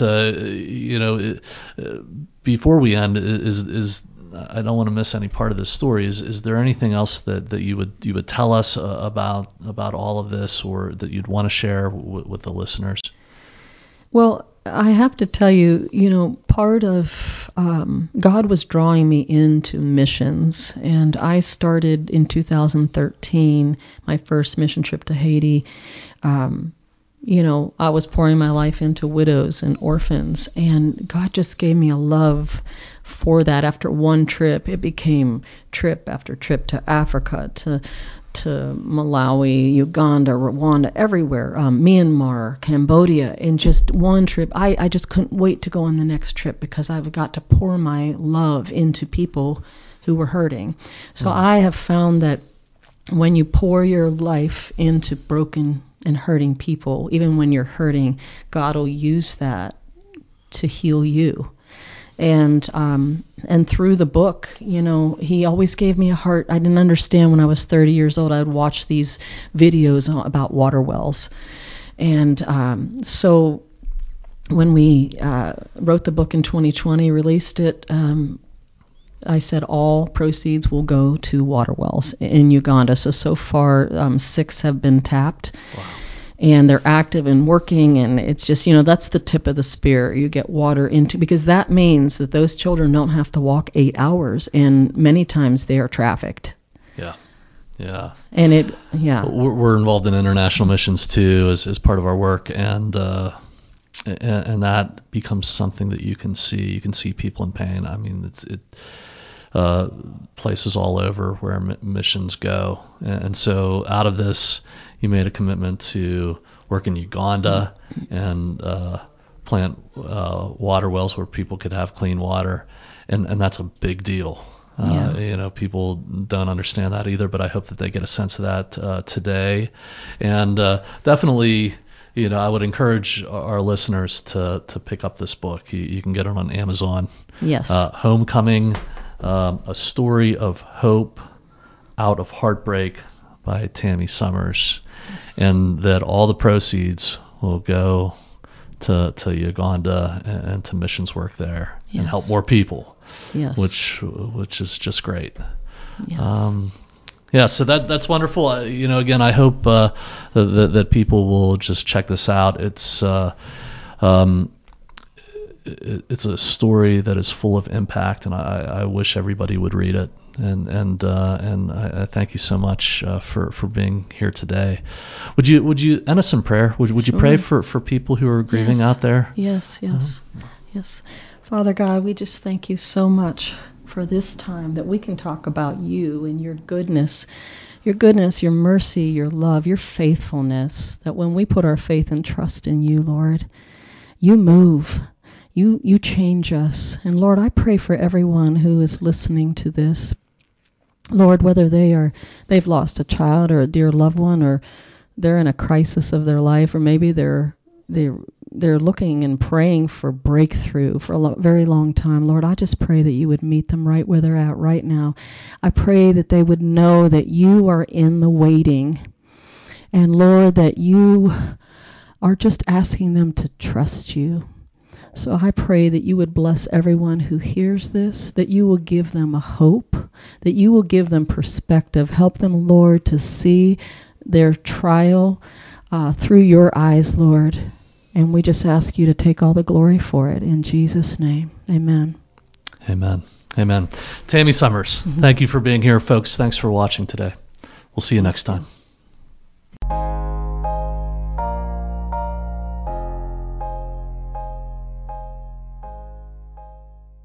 before we end, is I don't want to miss any part of this story. Is there anything else that you would tell us about all of this, or that you'd want to share with the listeners? Well, I have to tell you, part of God was drawing me into missions, and I started in 2013 my first mission trip to Haiti. I was pouring my life into widows and orphans, and God just gave me a love for that. After one trip, it became trip after trip to Africa, to Malawi, Uganda, Rwanda, everywhere, Myanmar, Cambodia, in just one trip. I just couldn't wait to go on the next trip because I've got to pour my love into people who were hurting. So I have found that when you pour your life into broken and hurting people, even when you're hurting, God will use that to heal you. And through the book, he always gave me a heart. I didn't understand when I was 30 years old. I would watch these videos about water wells. And so when we wrote the book in 2020, released it, I said all proceeds will go to water wells in Uganda. So far, 6 have been tapped. Wow. And they're active and working, and it's just, that's the tip of the spear. You get water into, because that means that those children don't have to walk 8 hours, and many times they are trafficked. Yeah. And we're involved in international missions too, as part of our work, and that becomes something that you can see. You can see people in pain. I mean, places all over where missions go, and so out of this, you made a commitment to work in Uganda and plant water wells where people could have clean water, and that's a big deal. People don't understand that either, but I hope that they get a sense of that today. And definitely, I would encourage our listeners to pick up this book. You can get it on Amazon. Yes. Homecoming, a story of hope out of heartbreak by Tammy Summers. Yes. And that all the proceeds will go to Uganda and to missions work there. Yes. And help more people. Yes. Which is just great. Yes. So that's wonderful. Again, I hope that people will just check this out. It's a story that is full of impact, and I wish everybody would read it. And I thank you so much for being here today. Would you end us in prayer? Would you pray for people who are grieving out there? Yes. Father God, we just thank you so much for this time that we can talk about you and your goodness, your mercy, your love, your faithfulness, that when we put our faith and trust in you, Lord, you move. You change us. And Lord, I pray for everyone who is listening to this. Lord, whether they've lost a child or a dear loved one, or they're in a crisis of their life, or maybe they're looking and praying for breakthrough for a very long time. Lord, I just pray that you would meet them right where they're at right now. I pray that they would know that you are in the waiting. And Lord, that you are just asking them to trust you. So I pray that you would bless everyone who hears this, that you will give them a hope, that you will give them perspective. Help them, Lord, to see their trial through your eyes, Lord. And we just ask you to take all the glory for it. In Jesus' name, amen. Amen. Amen. Tammy Summers, thank you for being here, folks. Thanks for watching today. We'll see you next time.